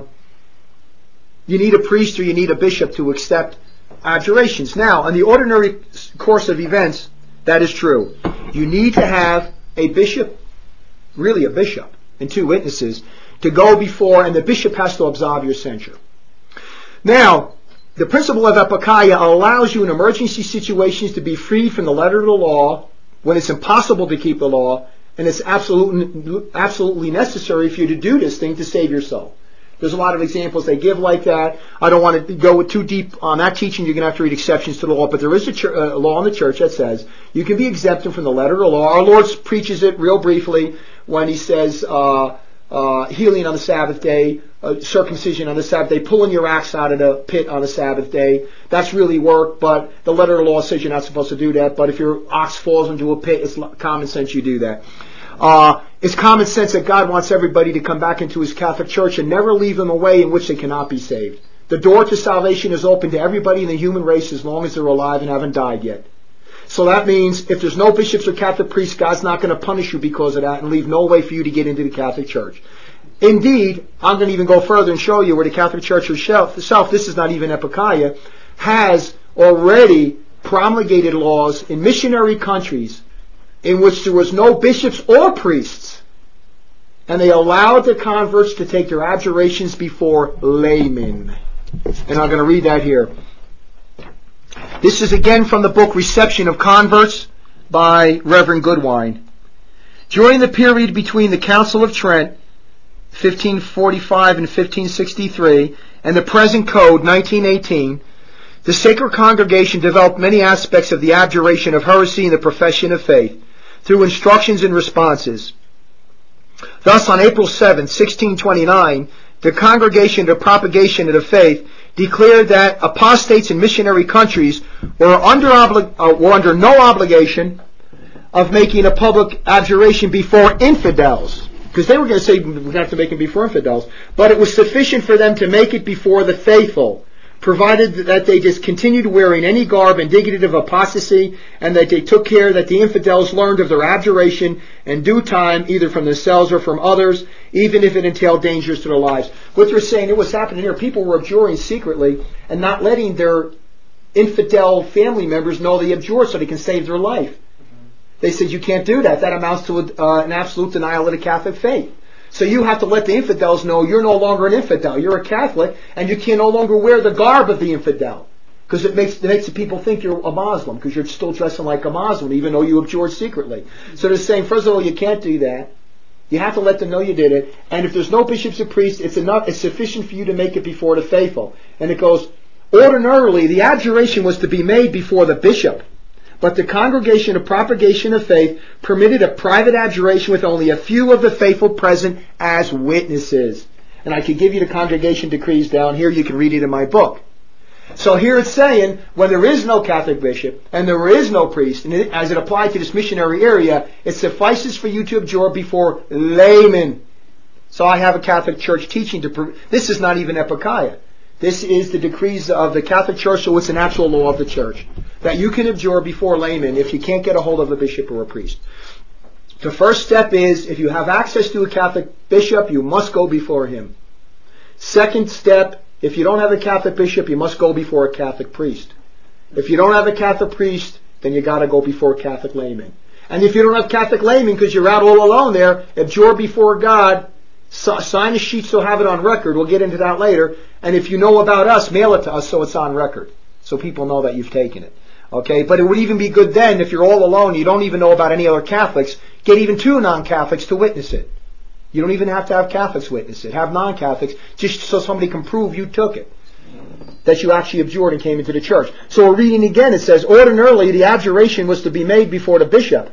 you need a priest or you need a bishop to accept abjurations. Now, in the ordinary course of events, that is true. You need to have a bishop, really a bishop, and two witnesses to go before, and the bishop has to absolve your censure. Now, the principle of epikeia allows you in emergency situations to be free from the letter of the law when it's impossible to keep the law, and it's absolutely, absolutely necessary for you to do this thing to save your soul. There's a lot of examples they give like that. I don't want to go too deep on that teaching. You're going to have to read exceptions to the law. But there is a, ch- a law in the church that says you can be exempted from the letter of the law. Our Lord preaches it real briefly when He says uh, uh, healing on the Sabbath day, uh, circumcision on the Sabbath day, pulling your axe out of the pit on the Sabbath day. That's really work, but the letter of the law says you're not supposed to do that. But if your ox falls into a pit, it's common sense you do that. Uh, it's common sense that God wants everybody to come back into His Catholic Church and never leave them a way in which they cannot be saved. The door to salvation is open to everybody in the human race as long as they're alive and haven't died yet. So that means if there's no bishops or Catholic priests, God's not going to punish you because of that and leave no way for you to get into the Catholic Church. Indeed, I'm going to even go further and show you where the Catholic Church herself, this is not even epikeia, has already promulgated laws in missionary countries in which there was no bishops or priests, and they allowed the converts to take their abjurations before laymen. And I'm going to read that here. This is again from the book Reception of Converts by Reverend Goodwine. During the period between the Council of Trent, fifteen forty-five and fifteen sixty-three, and the present Code, nineteen eighteen, the Sacred Congregation developed many aspects of the abjuration of heresy and the profession of faith through instructions and responses. Thus, on April seventh, sixteen twenty-nine, the Congregation of Propagation of the Faith declared that apostates in missionary countries were under, obli- uh, were under no obligation of making a public abjuration before infidels, because they were going to say we have to make it before infidels, but it was sufficient for them to make it before the faithful, provided that they discontinued wearing any garb indicative of apostasy, and that they took care that the infidels learned of their abjuration in due time, either from themselves or from others, even if it entailed dangers to their lives. What they're saying, it was happening here, people were abjuring secretly and not letting their infidel family members know they abjured so they can save their life. They said you can't do that. That amounts to a, uh, an absolute denial of the Catholic faith. So you have to let the infidels know you're no longer an infidel. You're a Catholic, and you can no longer wear the garb of the infidel. Because it makes, it makes the people think you're a Muslim, because you're still dressing like a Muslim, even though you abjured secretly. So they're saying, first of all, you can't do that. You have to let them know you did it. And if there's no bishops or priests, it's enough, it's sufficient for you to make it before the faithful. And it goes, ordinarily, the abjuration was to be made before the bishop. But the Congregation of Propagation of Faith permitted a private abjuration with only a few of the faithful present as witnesses. And I could give you the congregation decrees down here. You can read it in my book. So here it's saying, when there is no Catholic bishop and there is no priest, and it, as it applied to this missionary area, it suffices for you to abjure before laymen. So I have a Catholic Church teaching to. This is not even Epikeia. This is the decrees of the Catholic Church, so it's an actual law of the Church that you can abjure before laymen if you can't get a hold of a bishop or a priest. The first step is, if you have access to a Catholic bishop, you must go before him. Second step, if you don't have a Catholic bishop, you must go before a Catholic priest. If you don't have a Catholic priest, then you got to go before a Catholic layman. And if you don't have Catholic layman because you're out all alone there, abjure before God, so, sign a sheet so have it on record. We'll get into that later. And if you know about us, mail it to us so it's on record, so people know that you've taken it. Okay, but it would even be good then if you're all alone, you don't even know about any other Catholics, get even two non-Catholics to witness it. You don't even have to have Catholics witness it. Have non-Catholics, just so somebody can prove you took it, that you actually abjured and came into the church. So we're reading again. It says, ordinarily the abjuration was to be made before the bishop.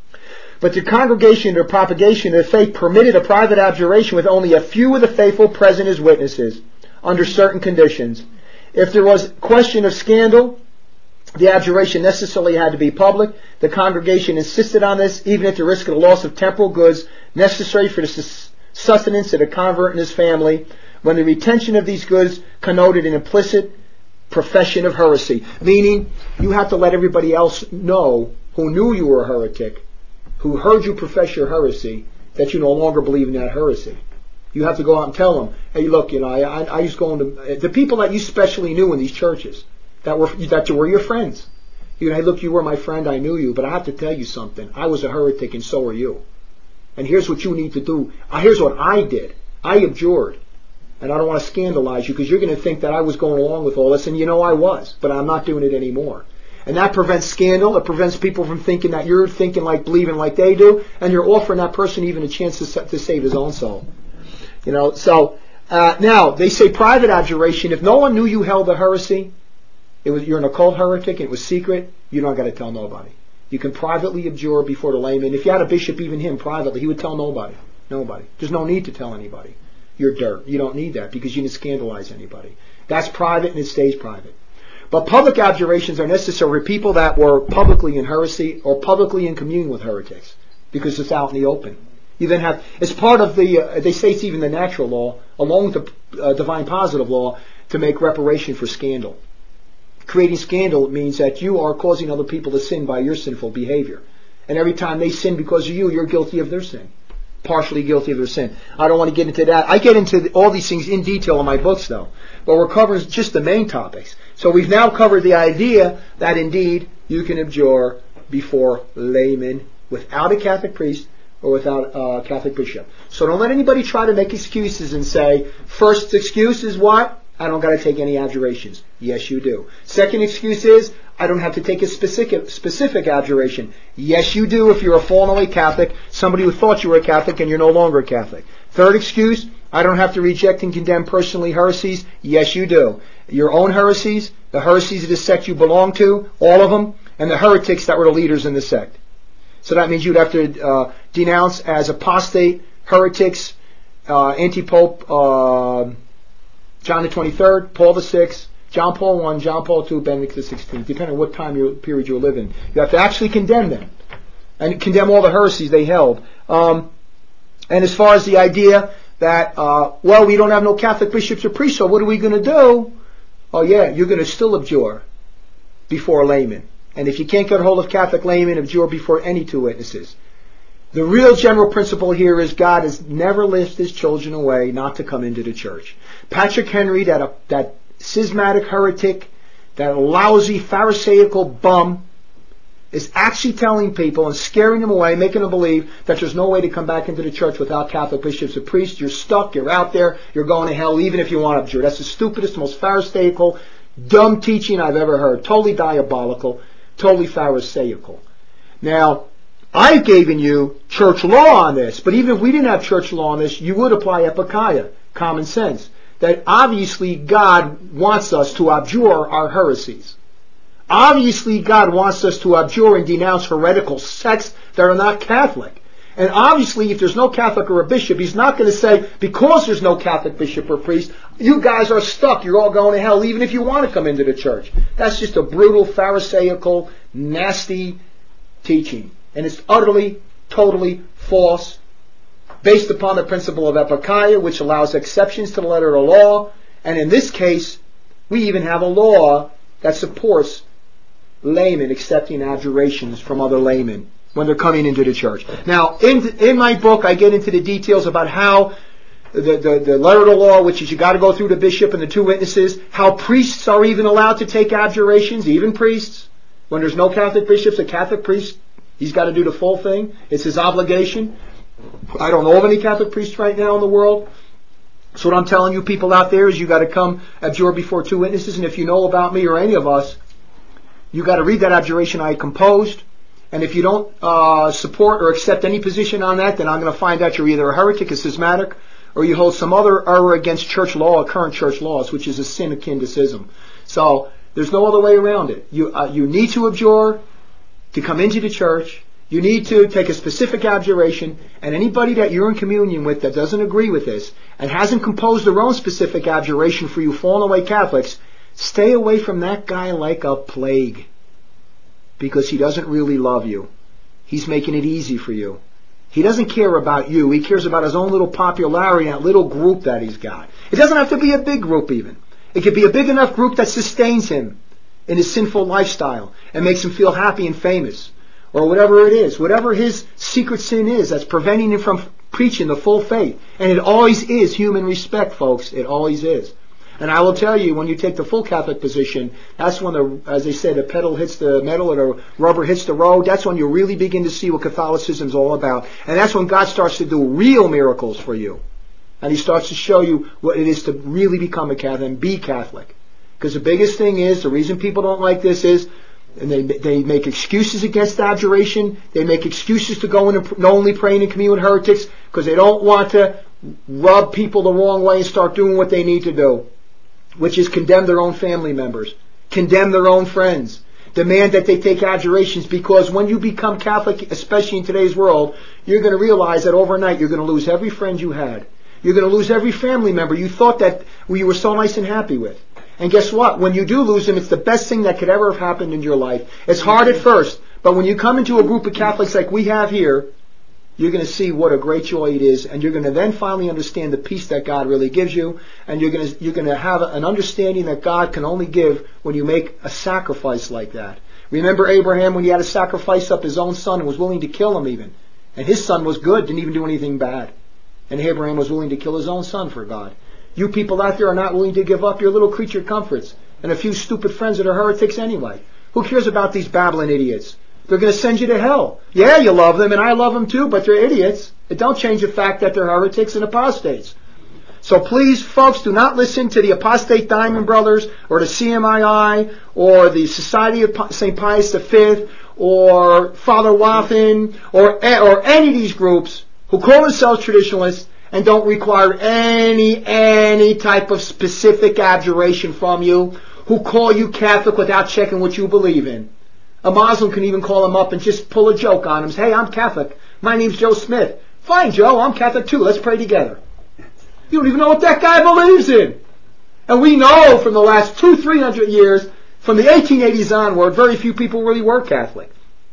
But the Congregation of Propagation of Faith permitted a private abjuration with only a few of the faithful present as witnesses, under certain conditions. If there was question of scandal, the abjuration necessarily had to be public. The congregation insisted on this, even at the risk of the loss of temporal goods necessary for the sustenance of the convert and his family, when the retention of these goods connoted an implicit profession of heresy. Meaning, you have to let everybody else know who knew you were a heretic, who heard you profess your heresy, that you no longer believe in that heresy. You have to go out and tell them, hey, look, you know, I, I, I used going to the people that you specially knew in these churches, that were that were your friends. You know, hey, look, you were my friend, I knew you, but I have to tell you something. I was a heretic, and so are you. And here's what you need to do. Here's what I did. I abjured. And I don't want to scandalize you, because you're going to think that I was going along with all this, and you know I was, but I'm not doing it anymore. And that prevents scandal. It prevents people from thinking that you're thinking like, believing like they do, and you're offering that person even a chance to, to save his own soul. You know, so uh, now they say private abjuration. If no one knew you held a heresy, it was you're an occult heretic, it was secret, you don't got to tell nobody. You can privately abjure before the layman. If you had a bishop, even him privately, he would tell nobody. Nobody. There's no need to tell anybody. You're dirt. You don't need that because you didn't scandalize anybody. That's private, and it stays private. But public abjurations are necessary for people that were publicly in heresy or publicly in communion with heretics, because it's out in the open. You then have, it's part of the, uh, they say it's even the natural law, along with the uh, divine positive law, to make reparation for scandal. Creating scandal means that you are causing other people to sin by your sinful behavior. And every time they sin because of you, you're guilty of their sin. Partially guilty of their sin. I don't want to get into that. I get into all these things in detail in my books, though. But we're covering just the main topics. So we've now covered the idea that indeed you can abjure before laymen without a Catholic priest or without a Catholic bishop. So don't let anybody try to make excuses and say, first excuse is what? I don't got to take any abjurations. Yes, you do. Second excuse is, I don't have to take a specific specific abjuration. Yes, you do if you're a fallen away Catholic, somebody who thought you were a Catholic and you're no longer a Catholic. Third excuse, I don't have to reject and condemn personally heresies. Yes, you do. Your own heresies, the heresies of the sect you belong to, all of them, and the heretics that were the leaders in the sect. So that means you'd have to uh, denounce as apostate, heretics, uh, anti-pope, uh, John the twenty-third, Paul the sixth, John Paul the First, John Paul the Second, Benedict the sixteenth, depending on what time you, period you live in. You have to actually condemn them and condemn all the heresies they held. Um, and as far as the idea that, uh, well, we don't have no Catholic bishops or priests, so what are we going to do? Oh yeah, you're going to still abjure before a layman. And if you can't get a hold of Catholic laymen, abjure before any two witnesses. The real general principle here is God has never lifted his children away not to come into the church. Patrick Henry, that uh, that schismatic heretic, that lousy pharisaical bum, is actually telling people and scaring them away, making them believe that there's no way to come back into the church without Catholic bishops or priests. You're stuck, you're out there, you're going to hell even if you want to abjure. That's the stupidest, most pharisaical, dumb teaching I've ever heard. Totally diabolical, totally pharisaical. Now, I've given you church law on this, but even if we didn't have church law on this, you would apply epikeia, common sense. That obviously God wants us to abjure our heresies. Obviously God wants us to abjure and denounce heretical sects that are not Catholic. And obviously if there's no Catholic or a bishop, he's not going to say, because there's no Catholic bishop or priest, you guys are stuck, you're all going to hell, even if you want to come into the church. That's just a brutal, pharisaical, nasty teaching. And it's utterly, totally false, based upon the principle of epikeia, which allows exceptions to the letter of the law. And in this case, we even have a law that supports laymen accepting abjurations from other laymen when they're coming into the church. Now, in in my book, I get into the details about how the, the, the letter of the law, which is you got to go through the bishop and the two witnesses, how priests are even allowed to take abjurations, even priests. When there's no Catholic bishops, a Catholic priest, he's got to do the full thing. It's his obligation. I don't know of any Catholic priests right now in the world. So what I'm telling you people out there is you got to come abjure before two witnesses. And if you know about me or any of us, you got to read that abjuration I composed. And if you don't uh, support or accept any position on that, then I'm going to find out you're either a heretic, a schismatic, or you hold some other error against church law, current church laws, which is a sin akin to schism. So there's no other way around it. You uh, you need to abjure to come into the church. You need to take a specific abjuration, and anybody that you're in communion with that doesn't agree with this and hasn't composed their own specific abjuration for you fallen away Catholics, stay away from that guy like a plague, because he doesn't really love you. He's making it easy for you. He doesn't care about you. He cares about his own little popularity, that little group that he's got. It doesn't have to be a big group even. It could be a big enough group that sustains him in his sinful lifestyle and makes him feel happy and famous. Or whatever it is, whatever his secret sin is that's preventing him from preaching the full faith. And it always is human respect, folks. It always is. And I will tell you, when you take the full Catholic position, that's when, the, as they say, the pedal hits the metal or the rubber hits the road. That's when you really begin to see what Catholicism is all about. And that's when God starts to do real miracles for you. And He starts to show you what it is to really become a Catholic and be Catholic. Because the biggest thing is, the reason people don't like this is, and they they make excuses against abjuration. They make excuses to go in and only praying and commune with heretics because they don't want to rub people the wrong way and start doing what they need to do, which is condemn their own family members, condemn their own friends, demand that they take abjurations, because when you become Catholic, especially in today's world, you're going to realize that overnight you're going to lose every friend you had. You're going to lose every family member you thought that you were so nice and happy with. And guess what? When you do lose them, it's the best thing that could ever have happened in your life. It's hard at first, but when you come into a group of Catholics like we have here, you're going to see what a great joy it is, and you're going to then finally understand the peace that God really gives you, and you're going to you're going to have an understanding that God can only give when you make a sacrifice like that. Remember Abraham when he had to sacrifice up his own son and was willing to kill him even, and his son was good, didn't even do anything bad, and Abraham was willing to kill his own son for God. You people out there are not willing to give up your little creature comforts and a few stupid friends that are heretics anyway. Who cares about these babbling idiots? They're going to send you to hell. Yeah, you love them, and I love them too, but they're idiots. It don't change the fact that they're heretics and apostates. So please, folks, do not listen to the Apostate Diamond Brothers or the C M I I or the Society of Saint Pius the Fifth or Father Wathen or, or any of these groups who call themselves traditionalists and don't require any, any type of specific abjuration from you, who call you Catholic without checking what you believe in. A Muslim can even call him up and just pull a joke on him. Say, hey, I'm Catholic. My name's Joe Smith. Fine, Joe, I'm Catholic too. Let's pray together. You don't even know what that guy believes in. And we know from the last two, three hundred years, from the eighteen eighties onward, very few people really were Catholic.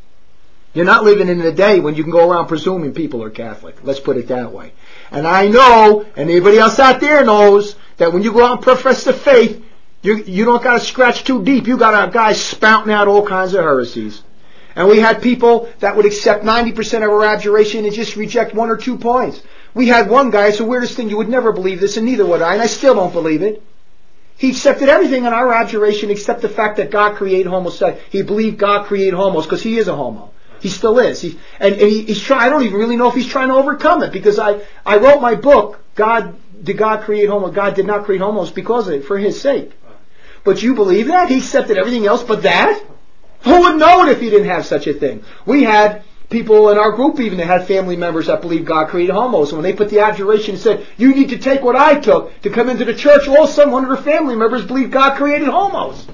You're not living in a day when you can go around presuming people are Catholic. Let's put it that way. And I know, and anybody else out there knows, that when you go out and profess the faith, you, you don't got to scratch too deep. You got a guy spouting out all kinds of heresies. And we had people that would accept ninety percent of our abjuration and just reject one or two points. We had one guy, it's the weirdest thing, you would never believe this, and neither would I, and I still don't believe it. He accepted everything in our abjuration except the fact that God created homosexuality. He believed God created homos because he is a homo. He still is. He, and and he, he's trying. I don't even really know if he's trying to overcome it, because I, I wrote my book, God, did God create homo? God did not create homos because of it, for His sake. but you believe that? He accepted everything else but that? Who would know it if he didn't have such a thing? We had people in our group even that had family members that believed God created homos. And when they put the abjuration and said, you need to take what I took to come into the church, all of a sudden one of their family members believed God created homos.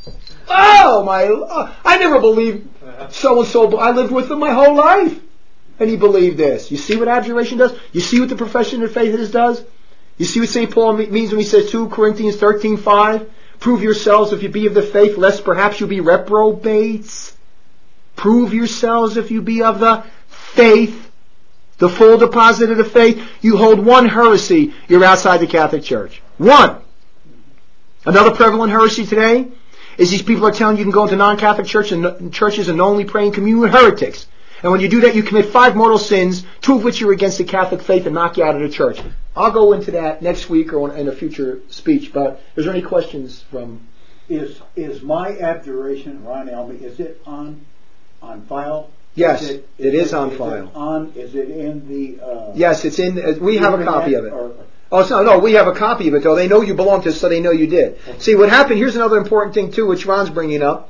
Oh, my, uh, I never believed so-and-so. I lived with him my whole life. And he believed this. You see what abjuration does? You see what the profession of faith is does? You see what Saint Paul means when he says two Corinthians thirteen five? Prove yourselves if you be of the faith, lest perhaps you be reprobates. Prove yourselves if you be of the faith, the full deposit of the faith. You hold one heresy, you're outside the Catholic Church. One. Another prevalent heresy today is these people are telling you you can go into non-Catholic church and, churches and only pray in communion with heretics. And when you do that, you commit five mortal sins, two of which are against the Catholic faith and knock you out of the church. I'll go into that next week or in a future speech, but is there any questions from... Is is my abjuration, Ron Elmy, is it on on file? Yes, is it, is it is it, on is file. It on, is it in the... Uh, yes, it's in... Uh, we have a copy of it. Or, Oh, so, no, we have a copy of it, though. They know you belong to us, so they know you did. Okay. See, what happened, here's another important thing, too, which Ron's bringing up.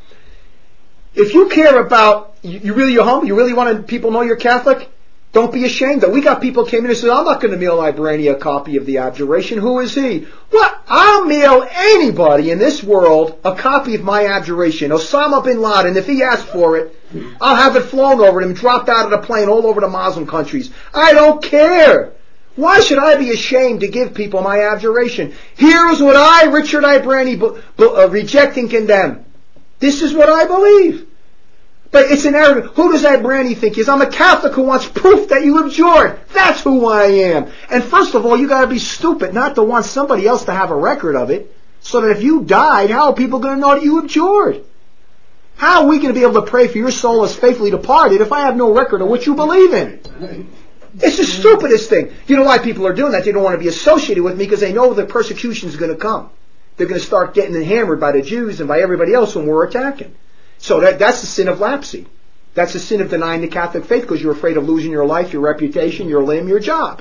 If you care about, you, you really, you're humble, you really want people to know you're Catholic, don't be ashamed. Though we got people came in and said, I'm not going to mail Librani a copy of the abjuration. Who is he? Well, I'll mail anybody in this world a copy of my abjuration. Osama bin Laden, if he asks for it, I'll have it flown over him, dropped out of the plane all over the Muslim countries. I don't care. Why should I be ashamed to give people my abjuration? Here's what I, Richard Ibrani, b- b- uh, reject and condemn. This is what I believe. But it's an error. Who does Ibrani think he is? I'm a Catholic who wants proof that you abjured. That's who I am. And first of all, you got to be stupid not to want somebody else to have a record of it, so that if you died, how are people going to know that you abjured? How are we going to be able to pray for your soul as faithfully departed if I have no record of what you believe in? It's the stupidest thing. You know why people are doing that? They don't want to be associated with me because they know the persecution is going to come. They're going to start getting hammered by the Jews and by everybody else when we're attacking. So that, that's the sin of lapsy. That's the sin of denying the Catholic faith because you're afraid of losing your life, your reputation, your limb, your job.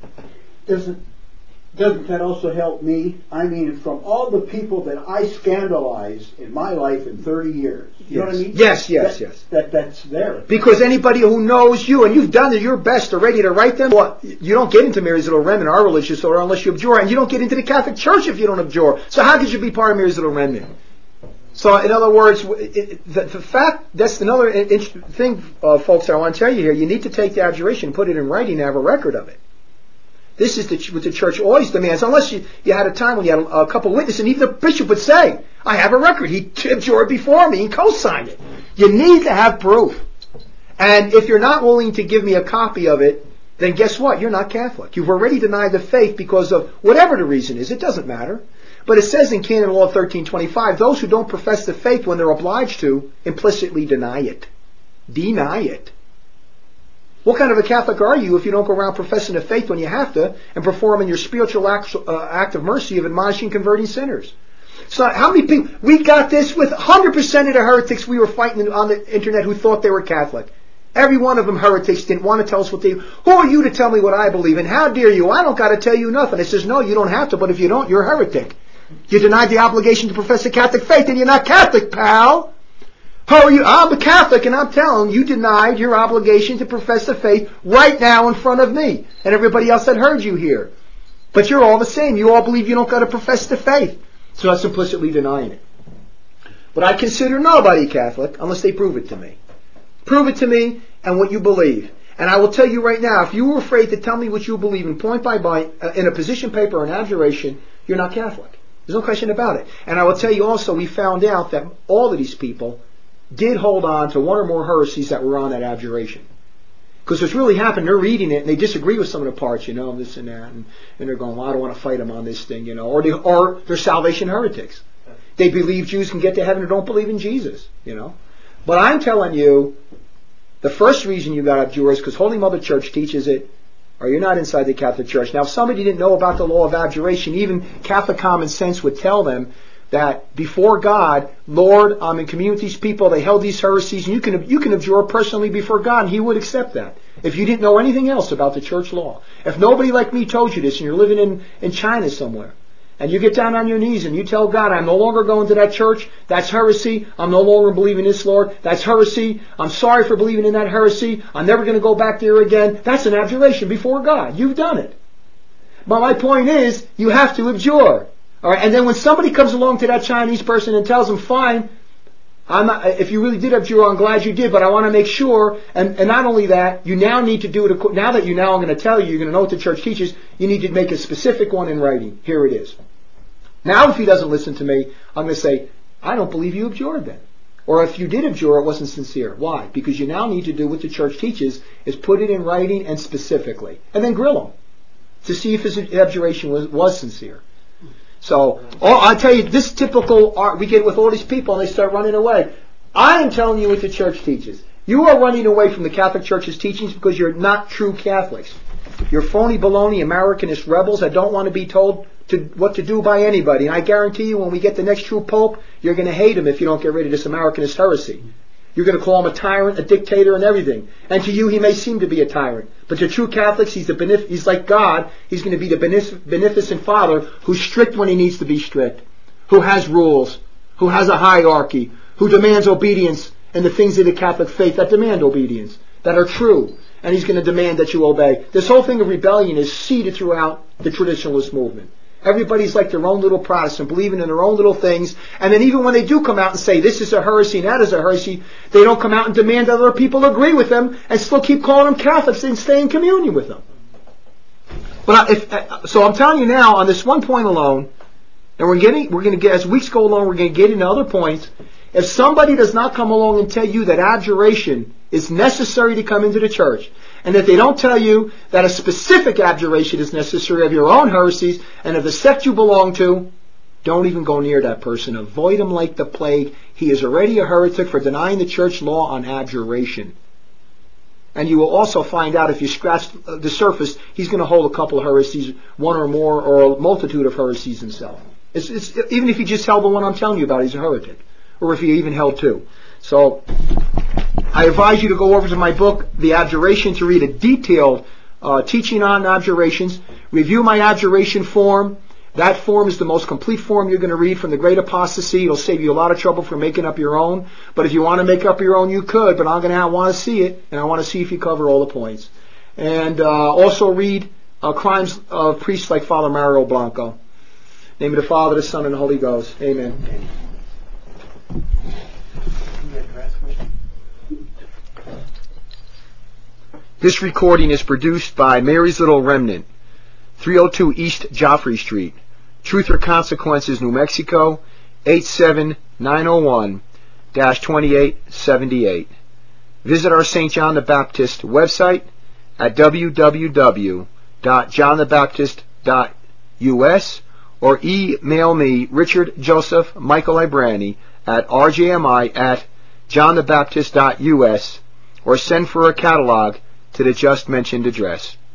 Doesn't doesn't that also help me? I mean, from all the people that I scandalized in my life in thirty years. You yes. know what I mean? Yes, yes, that, yes. That that's there. Because anybody who knows you, and you've done your best already to write them, well, you don't get into Mary's Little Remnant, our religious order, unless you abjure, and you don't get into the Catholic Church if you don't abjure. So how could you be part of Mary's Little Remnant? So, in other words, it, it, the, the fact, that's another interesting thing, uh, folks, I want to tell you here. You need to take the abjuration and put it in writing and have a record of it. This is the, what the church always demands, unless you, you had a time when you had a, a couple of witnesses, and even the bishop would say, I have a record. He abjured before me and co-signed it. You need to have proof. And if you're not willing to give me a copy of it, then guess what? You're not Catholic. You've already denied the faith because of whatever the reason is. It doesn't matter. But it says in Canon Law thirteen twenty-five, those who don't profess the faith when they're obliged to, implicitly deny it. Deny it. What kind of a Catholic are you if you don't go around professing the faith when you have to and performing your spiritual act, uh, act of mercy of admonishing converting sinners? So how many people, we got this with one hundred percent of the heretics we were fighting on the internet who thought they were Catholic. Every one of them heretics didn't want to tell us what they, who are you to tell me what I believe and how dare you? I don't got to tell you nothing. It says, no, you don't have to, but if you don't, you're a heretic. You denied the obligation to profess the Catholic faith and you're not Catholic, pal. How are you? I'm a Catholic and I'm telling you, you denied your obligation to profess the faith right now in front of me and everybody else that heard you here. But you're all the same. You all believe you don't got to profess the faith. So that's implicitly denying it. But I consider nobody Catholic unless they prove it to me. Prove it to me and what you believe. And I will tell you right now, if you were afraid to tell me what you believe in point by point, uh, in a position paper or an abjuration, you're not Catholic. There's no question about it. And I will tell you also, we found out that all of these people did hold on to one or more heresies that were on that abjuration. Because what's really happened, they're reading it and they disagree with some of the parts, you know, this and that, and, and they're going, well, I don't want to fight them on this thing, you know, or, they, or they're salvation heretics. They believe Jews can get to heaven or don't believe in Jesus, you know. But I'm telling you, the first reason you got to abjure is because Holy Mother Church teaches it, or you're not inside the Catholic Church. Now, if somebody didn't know about the law of abjuration, even Catholic common sense would tell them that before God, Lord, I'm in communion with these people, they held these heresies, and you can you can abjure personally before God, and He would accept that. If you didn't know anything else about the church law. If nobody like me told you this, and you're living in, in China somewhere, and you get down on your knees and you tell God, I'm no longer going to that church, that's heresy, I'm no longer believing this, Lord, that's heresy, I'm sorry for believing in that heresy, I'm never going to go back there again, that's an abjuration before God. You've done it. But my point is, you have to abjure. All right, and then when somebody comes along to that Chinese person and tells them, fine, I'm not, if you really did abjure, I'm glad you did, but I want to make sure, and, and not only that, you now need to do it, now that you now I'm going to tell you, you're going to know what the church teaches, you need to make a specific one in writing. Here it is. Now if he doesn't listen to me, I'm going to say, I don't believe you abjured then. Or if you did abjure, it wasn't sincere. Why? Because you now need to do what the church teaches, is put it in writing and specifically. And then grill him to see if his abjuration was, was sincere. So, oh, I tell you, this typical art we get with all these people, and they start running away. I am telling you what the church teaches. You are running away from the Catholic Church's teachings because you're not true Catholics. You're phony, baloney, Americanist rebels that don't want to be told to what to do by anybody. And I guarantee you, when we get the next true pope, you're going to hate him if you don't get rid of this Americanist heresy. You're going to call him a tyrant, a dictator, and everything. And to you, he may seem to be a tyrant. But to true Catholics, he's, the benef- he's like God. He's going to be the benef- beneficent Father who's strict when he needs to be strict, who has rules, who has a hierarchy, who demands obedience in the things of the Catholic faith that demand obedience, that are true. And he's going to demand that you obey. This whole thing of rebellion is seeded throughout the traditionalist movement. Everybody's like their own little Protestant, believing in their own little things. And then even when they do come out and say, this is a heresy and that is a heresy, they don't come out and demand that other people agree with them and still keep calling them Catholics and stay in communion with them. But if, so I'm telling you now, on this one point alone, and we're getting, we're going to get, as weeks go along, we're going to get into other points. If somebody does not come along and tell you that abjuration is necessary to come into the church, and if they don't tell you that a specific abjuration is necessary of your own heresies and of the sect you belong to, don't even go near that person. Avoid him like the plague. He is already a heretic for denying the church law on abjuration. And you will also find out, if you scratch the surface, he's going to hold a couple of heresies, one or more, or a multitude of heresies himself. It's, it's, even if he just held the one I'm telling you about, he's a heretic. Or if he even held two. So, I advise you to go over to my book, The Abjuration, to read a detailed uh, teaching on abjurations. Review my abjuration form. That form is the most complete form you're going to read from the Great Apostasy. It'll save you a lot of trouble for making up your own. But if you want to make up your own, you could. But I'm going to want to see it, and I want to see if you cover all the points. And uh, also read uh, Crimes of Priests like Father Mario Blanco. In the name of the Father, the Son, and the Holy Ghost. Amen. This recording is produced by Mary's Little Remnant, three oh two East Joffrey Street, Truth or Consequences, New Mexico, eight seven nine oh one dash twenty-eight seventy-eight. Visit our Saint John the Baptist website at w w w dot john the baptist dot u s or email me, Richard Joseph Michael Ibrani, at r j m i at john the baptist dot u s, or send for a catalog to the just mentioned address.